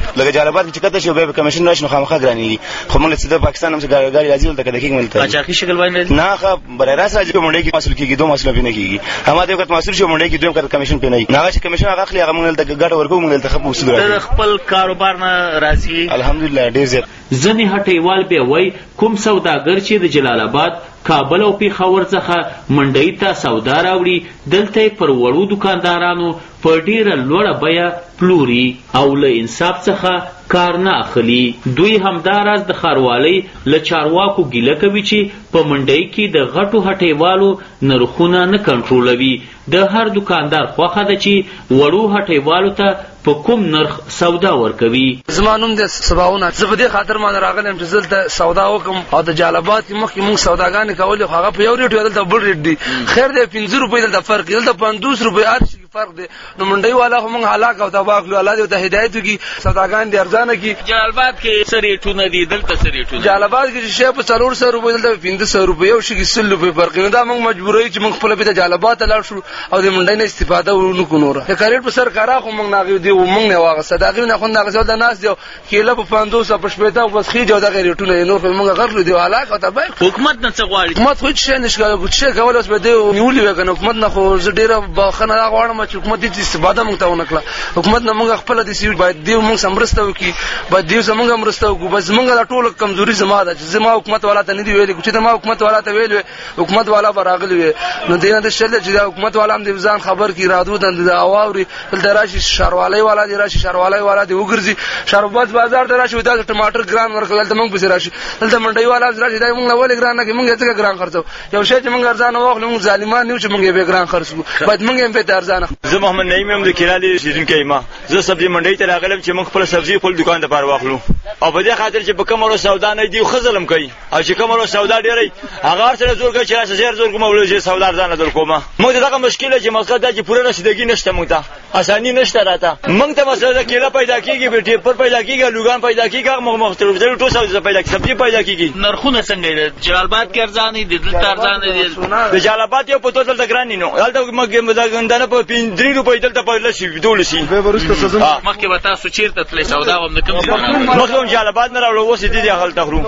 لکه جلالاباد چې کته شو به کمیشن راشي نو خامخا ګرانیږي خو موږ له پاکستان هم څخه ګاډي راځي ولته کده کېږي ملته قاچاقي شکل باندې نه خو برای راست راځي په منډي کې مسول کېږي دوه مسله پینې کېږي هم دې وخت مسول شو منډي کې دوه کته کمیشن پینې نه چې کمیشن هغه خلی هغه موږ له ګاډي ورکو موږ له خپل وسو د خپل کاروبار نه راځي الحمدلله ډیر زیات ځنې هټیوال به وای کوم سوداګر چې د جلال آباد کابل او پیښور څخه منډۍ ته سودا راوړي دلته پر وړو دکاندارانو په ډیره لوړه بیه پلوري او له انصاف څخه کار نه اخلي. دوی همداراز د ښاروالۍ له چارواکو ګیله کوي چې په منډۍ کې د غټو هټیوالو نرخونه نه کنټرولوي. د هر دکاندار خوښه ده چې وړو هټیوالو ته په کوم نرخ سودا ورکوي. زما نوم دی سباونه. زه په دې خاطر باندې راغلم چې دلته سودا وکړم او د جلالاباد کې مخکې موږ سوداګانې کولې خو هغه په یو ریټ دلته بل ریټ دی. خیر دی 15 روپۍ دلته فرق دی، دلته 50 روپۍ هر شي فرق دی. نو منډۍ والا خو موږ هلاک او تباه کړو. الله دې ته هدایت وکړي سوداګان دې ارزانه کړي. جلالاباد کې څه ریټونه دي دلته څه ریټونه؟ جلالاباد کې شی په 400 روپۍ دلته 1500 روپۍ یو شي کې 100 روپۍ فرق دی. دا موږ مجبور یو چې موږ خپل په جلالاباد ته لاړ شو او د منډۍ نه استفاده ونکړو. نور د کاریټ په سر کارا خو موږ ناغي دی موږ نه واغسه داغي نه خو نه غسل د ناس دی کېله په 500 په شپته بس خېجه او د ریټونه نور په موږ غرلو دی هلاک او تباه. حکومت نه څه غواړي؟ حکومت خو هیڅ نشي څه کولای اوس به دی نیولې وکنه. حکومت نه خو زه ډیره بخنه غواړم چې حکومت دې استفاده موږ ته ونکړه. حکومت نه موږ خپل د سی باید دی موږ سمرسته وکي باید دی موږ امرسته وکړو. بس موږ د ټولو کمزوري زما ده چې زما حکومت والا ته نه دی ویلي چې ما حکومت والا ته ویل حکومت والا براغلی وي نو دینه د شل چې حکومت والا هم د ځان خبر کی رادو د اواوري بل دراشي شاروالۍ والا دی راشي شاروالۍ والا دی وګرځي شربت بازار دراشي د ټماټر ګران ورکول ته موږ به راشي دلته منډي والا راشي دا موږ ولې ګران نه کې موږ څنګه ګران خرڅو یو شی چې موږ ارزانه واخلو موږ ظالمان نه چې موږ به ګران خرڅو باید موږ هم په ارزانه. زه محمد نعیم هم د کیرالي سیدونکو ما زه سبزی منډي ته راغلم چې موږ خپل سبزی خپل دکان ته پاره واخلو او په دې خاطر چې په کومو سودا نه دی خو ظلم کوي او چې کومو سودا ډیری هغه سره زور کوي چې راشه زور کوم ولې سودا ځان در کومه. موږ دغه مشکل چې مقصد دا چې پوره رسیدګي نشته موږ ته اساني نشته راته موږ ته مسله کېله پیدا کیږي بیٹې پر پیدا کیږي لوګان پیدا کیږي موږ مختلف ټول څه پیدا کیږي سبزی پیدا کیږي. نرخونه څنګه دي؟ جلالاباد کې ارزانه دي دلته ارزانه دي. د جلالاباد یو په توتل د ګران نه دلته موږ مداګندنه په 3 روپۍ دلته په لسی دولسی به ورسته سزم مخکې وتا سو چیرته تل سودا هم نه کوم موږ جلالاباد نه راوړو وسې دي حل تخرو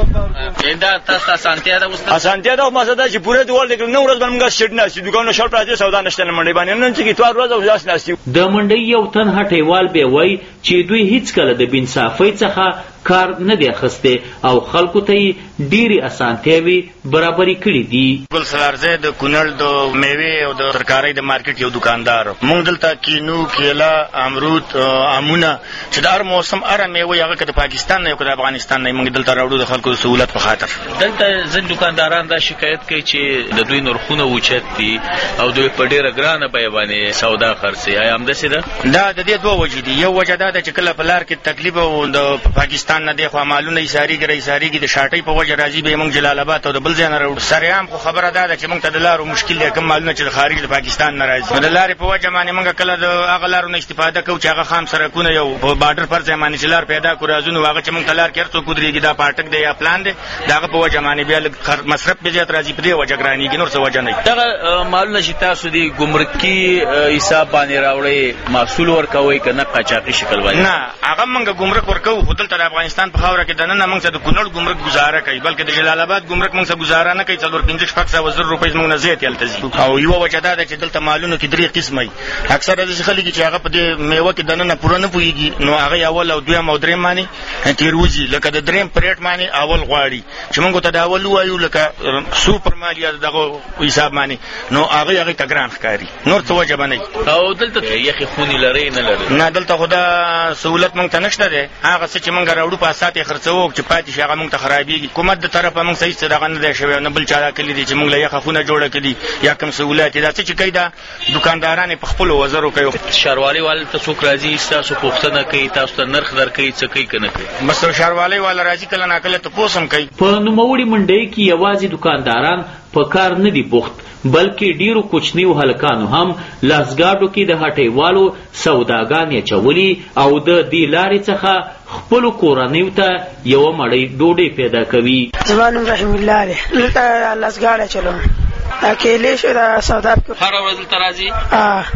دا تاسو اسانتیا ده اوس اسانتیا ده مسله چې پوره دیوال دګل نو ورځ باندې شډ نه شي دکانو شړ پراځي سودا نشته منډي باندې نن چې توار ورځ او ځاس ناشتي. د منډي یو تن هټیوال به وای چې دوی هیڅ کله د بنصافۍ څخه کار نه دی اخسته او خلکو ته ډیری اسانتیاوي برابرۍ کړې دي. ګل سلارزه د کونړ د میوه او د ترکارۍ د مارکیټ یو دکاندار مونږ دلته کینو کیلا امرود امونه چې د هر موسم اره میوه هغه د پاکستان نه او د افغانستان نه مونږ دلته راوړو د خلکو سہولت په خاطر. دلته ځین دکانداران دا شکایت کوي چې د دوی نرخونه اوچت دي او دوی په ډیره ګرانه بیه باندې سودا خرڅي. آیا همداسې ده؟ دا د دې دوه وجې دي. یو وجه دا ده چې کله په لار کې تکلیف او د پاکستان نه دی خو مالونه ایساریږي د شاټۍ په وجه راځي به موږ جلال آباد او د بل ځای نه راوړو. سریام خو خبره ده چې موږ ته د لارو مشکل دی کوم مالونه چې د خارج د پاکستان نه راځي. د لارې په وجه باندې موږ کله د هغه لارو نه استفاده کوو چې هغه خام سرکونه یو په بارډر پر ځای باندې چې لار پیدا کړو راځو هغه چې موږ ته لار کې هر څوک ودرېږي دا پاټک دی یا پلان دی دغه په وجه باندې بیا مصرف به زیات راځي په دې وجه ګرانېږي نور څه وجه نه. دغه مالونه چې تاسو دی ګمرکي حساب باندې راوړئ محصول ورکوئ که نه قاچاقي شکل باندې؟ نه هغه موږ ګمرک ورکوو خو دلته د افغانستان په خاوره کې دننه موږ ته د کونړ ګمرک گزاره کوي بلکې د جلال آباد ګمرک موږ ته گزاره نه کوي. 4-5 روپۍ موږ نه زیات یلته ځي او یو وجه دا ده چې دلته مالونو کې درې قسمه اکثره د خلک چې هغه په دې میوه کې دننه پوره نه پوهېږي نو هغه اول او دویم او دریم باندې تیروځي لکه د دریم پریټ باندې اول غواړي چې موږ ته د اول وایو لکه سوپر مال یا دغه حساب باندې نو هغه ته ګران ښکاري نور څه وجه باندې. او دلته یخې خونې لرئ نه لرئ؟ نه دلته خو دا سهولت موږ ته نشته دی. هغه څه چې موږ راوړو په اساس یې خرڅوو چې پاتې شي هغه موږ ته خرابېږي. حکومت د طرفه موږ صحیح څه دغه نه دی شوی نه بل چا راکړي دي چې موږ له یخه خونه جوړه کړي یا کوم سهولت دا څه چې کوي دا دکانداران په خپلو وزرو کوي. ښاروالۍ والا ته څوک راځي ستاسو پوښتنه کوي تاسو ته نرخ درکوي څه کوي که نه کوي؟ بس ښاروالۍ والا راځي کله ناکله تپوس هم کوي. په نوموړې منډۍ کې یوازې دکانداران په کار نه دي بوخت بلکې ډیرو کوچنیو هلکانو هم لاسګاډو کې د هټیوالو سوداګانې اچولي او د دې لارې څخه خپلو کورنیو ته یوه مړۍ ډوډۍ پیدا کوي. زما نوم رحیم الله دی. دلته لاسګاډی چلوم دا کیلې شو دا سودا هره ورځ دلته راځي؟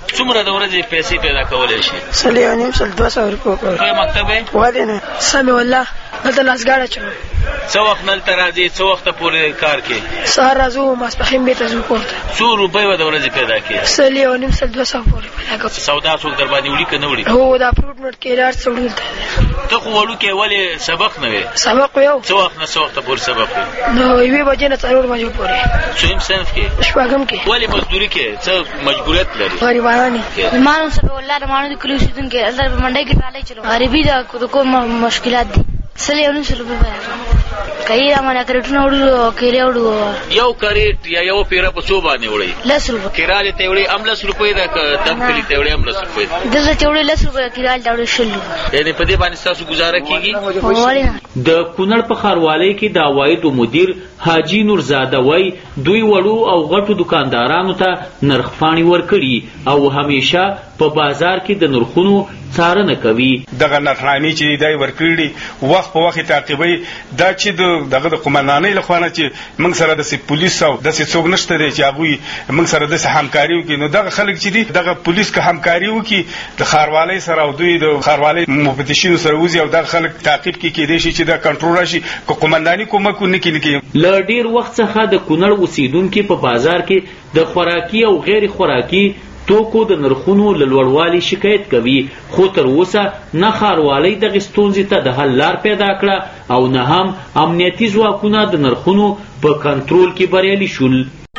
څومره د ورځې پیسې پیدا کولی شي؟ 200 روپۍ. کوم مکتب یې؟ ولې نه سمې والله دلته لاسګاډه چلوم. څه وخت دلته راځې؟ څه وخته پورې کار کوې؟ سهار راځو ماسپښین بېرته ځو کور ته. څو روپۍ به د ورځې پیدا کوې؟ 200 پورې پیدا کوم. سودا څوک در باندې وړي که نه وړي؟ هو دا فروټ نوټ کې لار څه وړي. ته خو وړوکی ولې سبق نه وې؟ سبق یو څه وخت نه څه وخته پورې سبق وې؟ نو 1 بجې نه 4 بجې پورې. څویم صنف کې؟ شپږم کې. ولې مزدوري کې څه مجبوریت لري؟ غریبانه مانو سبه والله رمانو د کلیو شیدون کې الله په منډي کې ټاله چلو غریبي دا کوم مشکلات دي. 200 روپۍ کای را مانه کریټونه وړو کېره وړو. یو کریټ یا یو پیره په څو باندې وړي؟ 10 روپۍ. کراله ته وړي 10 روپۍ دا دم کلی ته وړي 10 روپۍ. دلته ته وړي 10 روپۍ کراله ته وړي 10 روپۍ. یعنی په دې باندې تاسو گزاره کیږي؟ ولې د کونړ په ښاروالۍ کې د عوایدو مدیر حاجی نورزاده وای دوی وړو او غټو دکاندارانو ته نرخ پاڼې ورکړي او همیشه په بازار کې د نرخونو څارنه کوي. دغه نرخنامې چې دی ورکړي وخت په وخت تعقیبوي. دا چې دغه د قومندانۍ لخوا نه چې موږ سره داسې پولیس او داسې څوک نشته دی چې هغوی موږ سره داسې همکاري وکړي. نو دغه خلک چې دي دغه پولیس که همکاري وکړي د ښاروالۍ سره او دوی د ښاروالۍ مفتشینو سره وځي او دغه خلک تعقیب کړي کېدای شي چې دا کنټرول راشي. که قومنداني کومک ونه کړي له ډېر وخت څخه د کونړ اوسېدونکي په بازار کې د خوراکي او غیر خوراکي توکو د نرخونو له لوړوالي شکایت کوي، خو تر اوسه نه ښاروالۍ دغې ستونزې ته د حل لار پیدا کړه او نه هم امنیتي ځواکونه د نرخونو په کنټرول کې بریالي شول.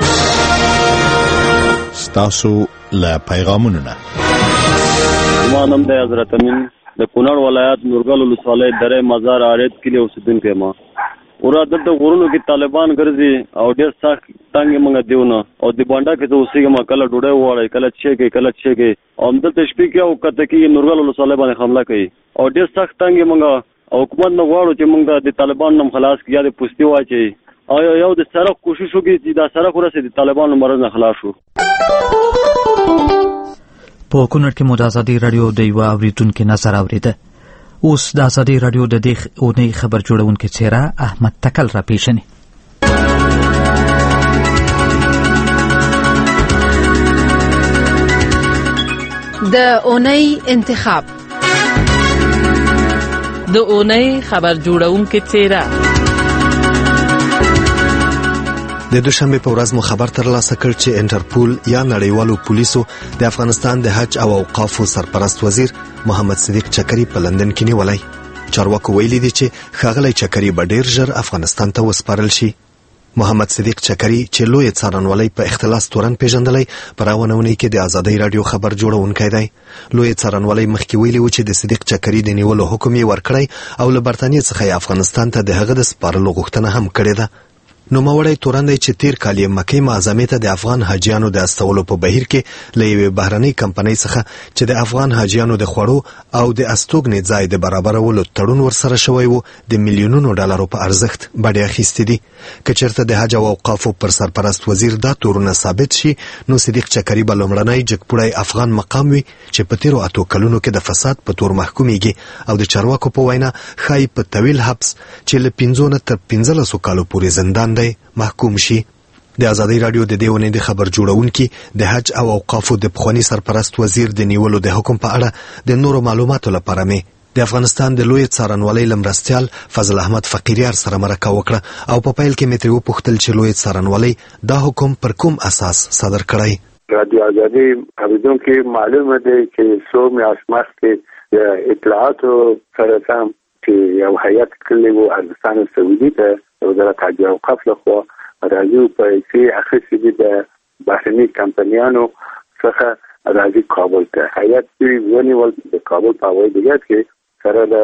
ستاسو له پیغامونو نه زما نوم دی حضرت امین د کونړ ولایت نورګل ولسوالۍ درې مزار عارض کلي اوسېدونکی یم. ورا دلته غرونو کې طالبان ګرځي او ډېر سخت تنګ یې موږ دیونه او د بانډا کې زه اوسېږم. کله ډوډۍ وغواړئ کله چای کوي کله چای کوي او همدلته شپې کې او کته کې نورګل ولسوالۍ باندې حمله کوي او ډېر سخت تنګ یې موږ او حکومت نه غواړو چې موږ د طالبان نوم خلاص کړي یا د پوستې واچوي او یو د سړک کوشش وکړي چې دا سړک ورسې د طالبانو مرض نه خلاص شو. په کونړ کې مو د ازادي راډیو د یوه اورېدونکي نظر اورېده. اوس د ازادي راډیو د دې اونۍ خبر جوړونکي څیره احمد تکل را پیژني. د اونۍ انتخاب د اونۍ خبر جوړونکي څیره. د دوشنبه په ورځ مو خبر ترلاسه کړ چې انټرپول یا نړیوالو پولیسو د افغانستان د حج او اوقافو سرپرست وزیر محمد صدیق چکري په لندن کې نیولای. چارواکو ویلي دي چې ښاغلی چکري به ډیر ژر افغانستان ته وسپارل شي. محمد صدیق چکري چې لوی څارنوالۍ په اختلاس تورن پیژندلی پر اونۍ کې د ازادۍ رادیو خبر جوړونکی دی. لوی څارنوالۍ مخکې ویلي و چې د صدیق چکري د نیولو حکم یې ورکړی او له برتانیې څخه افغانستان ته د هغه د سپارلو غوښتنه هم کړې ده. نوموړی تورن دی چې تیر کال یې مکې معظمې ته د افغان حاجیانو د استولو په بهیر کې له یوې بهرنۍ کمپنۍ څخه چې د افغان حاجیانو د خوړو او د استوګنې ځای د برابرولو تړون ورسره شوی و د میلیونونو ډالرو په ارزښت بډې اخیستې دي. که چېرته د حج او اوقافو پر سرپرست وزیر دا تورونه ثابت شي نو صدیق چکري به لومړنی جګپوړی افغان مقام وي چې په تیرو 8 کلونو کې د فساد په تور محکومیږي او د چارواکو په وینا ښایي په طویل حبس چې له 15 نه تر 15 کالو پورې زندان دی محکوم شي. د ازادۍ راډیو د دې ونې د خبر جوړونکي د حج او اوقافو د پخواني سرپرست وزیر د نیولو د حکم په اړه د نورو معلوماتو لپاره مې د افغانستان د لوی څارنوالۍ لمرستیال فضل احمد فقیریار سره مرکه وکړه او په پیل کې مې ترې وپوښتل چې لوی څارنوالۍ دا حکم پر کوم اساس صادر کړی. رادیو ازادۍ اوریدونکو معلومه ده چې څو میاشتې مخکې د اطلاعاتو سره سم چې یو هیئت کلی وو عربستان سعودي ته وزارت حج او اوقاف لخوا راځي پیسې اخیستې دي د بهرني کمپنیانو څخه راځي کابل ته. هیئت ونیول د کابل په هوایي ډګر کې سره د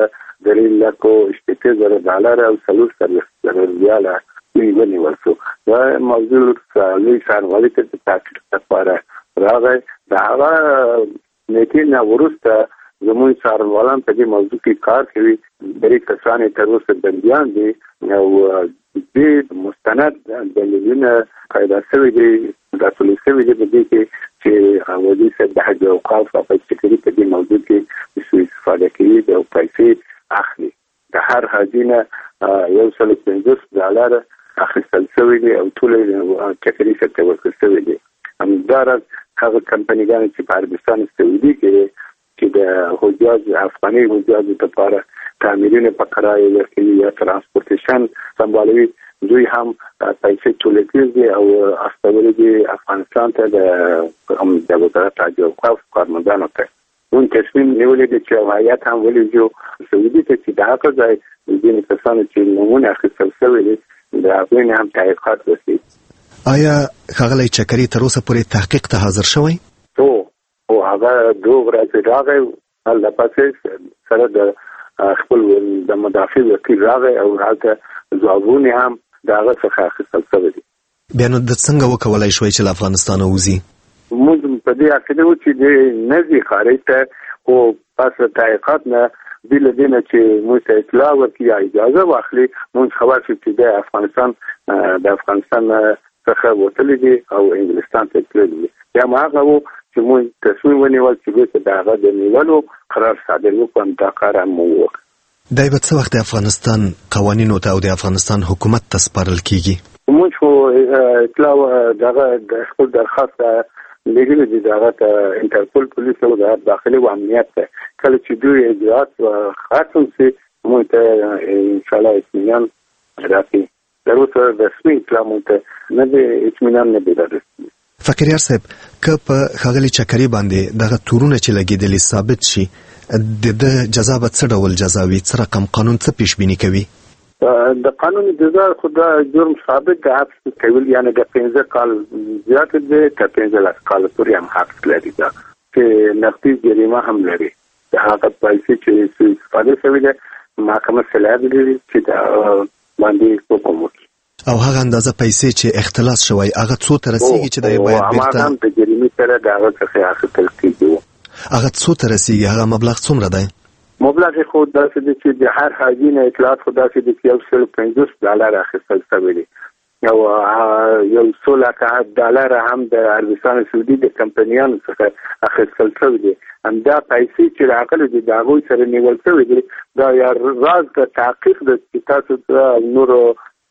3,80,000 او 3,000 ریاله ونیول شو. دا موضوع لوی څارنوالۍ ته د تحقیق لپاره راغی. د هغه نیټې نه وروسته زموږ څارنوالان په دې موضوع کې کار کوي. درې کسان تر اوسه بندیان دي او د مستند دلیلونه پیدا شوي دي راټول شوي دي چې حواجي صاحب د حج او اوقاف په چکري په دې موضوع کې استفاده کوي او پیسې اخلي. د هر حاجي نه $150 اخیستل شوي دي او ټول چکري ته ورکړل شوي دي. همدارس هغه کمپنیګان چې په عربستان سعودي کې چې د حجاج افغاني حجاج لپاره تعمیرونه په کرایه ورکوي یا ترانسپورتیشن سمبالوي دوی هم پیسې ټولېږي او استوالي دي افغانستان ته د وزارت تاجر او کارمندانو ته اون تصمیم نیولې چې هیئت هم ولېږو سعودي ته چې دا ځای د کسانو چې نمونه اخیستل شوی دی د هغوی نه هم تحقیقات وشي. آیا ښاغلی چکري تر اوسه پورې تحقیق ته حاضر شوی؟ او هغه 2 ورځې راغی لپاره سره د خپل د مدافع وکیل راغی او هغه ځوابونه هم داغه څخه اخیستل شوی دي. بیا نو د څنګه وکولای شوی چې له افغانستانه وځي؟ موږ په دې عقیده وو چې د نزي خارج ته او پس تحقیقات نه بل دینه چې موږ ته اطلاع ورکړي اجازه واخلي موږ خبر شو چې د افغانستان څخه وتلي دي او انګلستان ته تللي دي. یا هغه وو چې موږ تصمیم ونیول چې دغه د نیولو قرار صادر وکړو دا کار مو وکړ. دای په څه وخت د افغانستان قوانینو ته او د افغانستان حکومت ته سپارل کیږي؟ موږ خو اطلاع دغه د خپل درخواست لګیږي چې دغه انټرپول پولیس او د داخلي و امنیت ته کله چې دوی اجرات خاصم سي موږ ته ان شاء الله اطمینان راکړي. دروته رسمي اطلاع موږ ته نه دی اطمینان نه دی راځي. فقیریار صاحب که په ښاغلي چکري باندې دغه تورونه چې لګېدلي ثابت شي د جزا به څه ډول جزا وي؟ څه رقم قانون څه پیش بینی کوي؟ د قانون جزا خو دا جرم ثابت د حبس کول یعنی د 15 کال زیات دی تر 15 کال پورې هم حبس لري دا چې نقدي جریمه هم لري. هغه پیسې چې استفاده شوی ده محکمه صلاحیت لري چې دا باندې حکم وکړي او هغه اندازه پیسې چې اختلاس شوی هغه څو ته رسیږي چې دا باید بیرته هم د جریمې سره دا څه اخیستل کیږي. هغه څو ته رسیږي؟ هغه مبلغ څومره دی؟ مبلغ خو داسې دی چې د هر حاجی نه اطلاعات خو داسې دی چې $150 اخیستل شوی دی او $100 هم د عربستان سعودي د کمپنیانو څخه اخیستل شوی دی. همدا پیسې چې راغلي دي د هغوی سره نیول شوی دی دا یا راز د تحقیق د تاسو نورو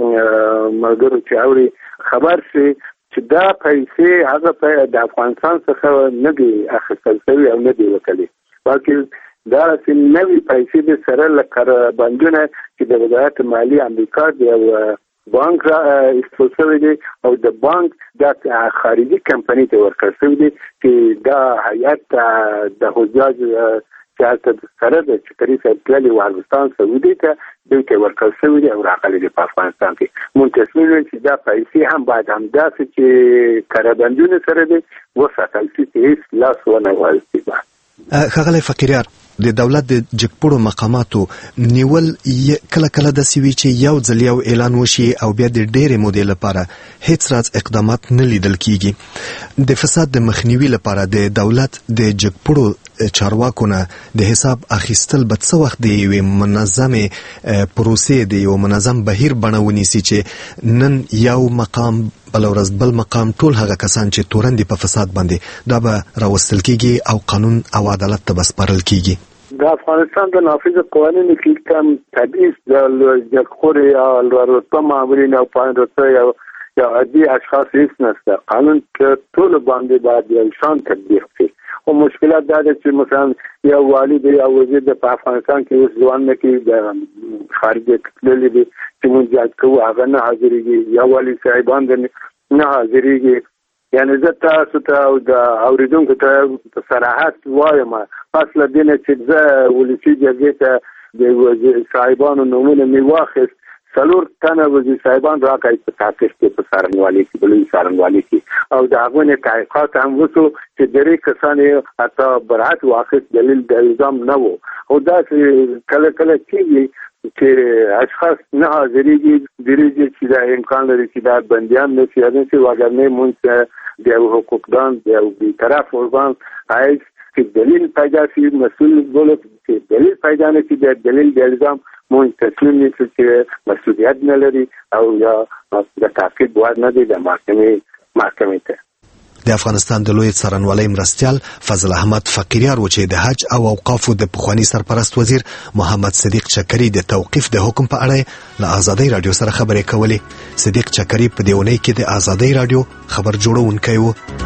ملګرو چې اوري خبر شي چې دا پیسې هغه د افغانستان څخه نه دي اخیستل شوی او نه دي وکړي بلکې دا چې نوې پیسې د سره لکه بندونه چې د وزارت مالی امریکا دی او بانک استفاده شوی دی او د بانک د خارجي کمپنۍ ته ورکړل شوی دی چې دا هیئت د حجاج چې سره د چکري صاحب تللي عربستان سعودي ته دوی ته ورکړل شوی دی او راغلي دي په افغانستان کې. موږ تصمیم ونیو چې دا پیسې هم باید همداسې چې کاربندونه سره دي وساتل شي چې هېڅ لاس ونه والي. ښاغلی فقیریار د دولت د جګپوړو مقاماتو نیول کله کله داسې وي چې یو ځل یو اعلان وشي او بیا د ډېرې مودې لپاره هیڅ راز اقدامات نه لیدل کیږي. د فساد د مخنیوي لپاره د دولت د جګپوړو چارواکو نه د حساب اخیستل به څه وخت د یوې منظمې پروسې د یو منظم بهیر بڼه ونیسي چې نن یو مقام بل ورځ بل مقام ټول هغه کسان چې تورن دي په فساد باندې دا به راوستل کیږي او قانون او عدالت ته به سپارل کیږي. د افغانستان د نافذ قوانینو کې کوم تبعیض د جګخوري او رتبه مامورین او پاینرته یا عادي اشخاص هیڅ نشته. قانون کې ټول باندې باید یو شان تطبیق شي. او مشکلات دا دي چې مثلا یو والی دی او وزیر د افغانستان کې اوس ځوان نه کې د خارجي تللی دي چې موږ یاد کوو هغه نه حاضرېږي یا والی صاحبان نه حاضرېږي. یعنی زه تاسو ته او د اوریدونکو ته په صراحت وایم اصل دینه چې زه ولسی جګې ته د صاحبانو نومونه می واخیست 4 تنه وزیر صاحبان راکای په تحقیق کې په سارنوالي کې بلې سارنوالي کې او د هغه نه تحقیقات هم وسو چې درې کسانې حتی برات واخیست دلیل د الزام نه وو او دا کله کله چې اشخاص نه حاضرېږي درېږي چې دا امکان لري چې دا بندیان نه شي هغه وګرنه مونږ د حقوقدان د بیطرف ارګان هیڅ چې دلیل پیدا شي مسؤل بوله چې دلیل پیدا نه شي د دلیل د الزام مونږ تسلیم نشو چې مسؤلیت نه لري او یا د تعقیب وړ نه دی د محکمې ته. د افغانستان د لوی څارنوالۍ مرستیال فضل احمد فقیریار و چې د حج او اوقافو د پخوانی سرپرست وزیر محمد صدیق چکري د توقیف د حکم په اړه له آزادۍ رادیو سره خبرې کولې. صدیق چکري په دې اونۍ کې د آزادۍ رادیو خبر جوړونکی و.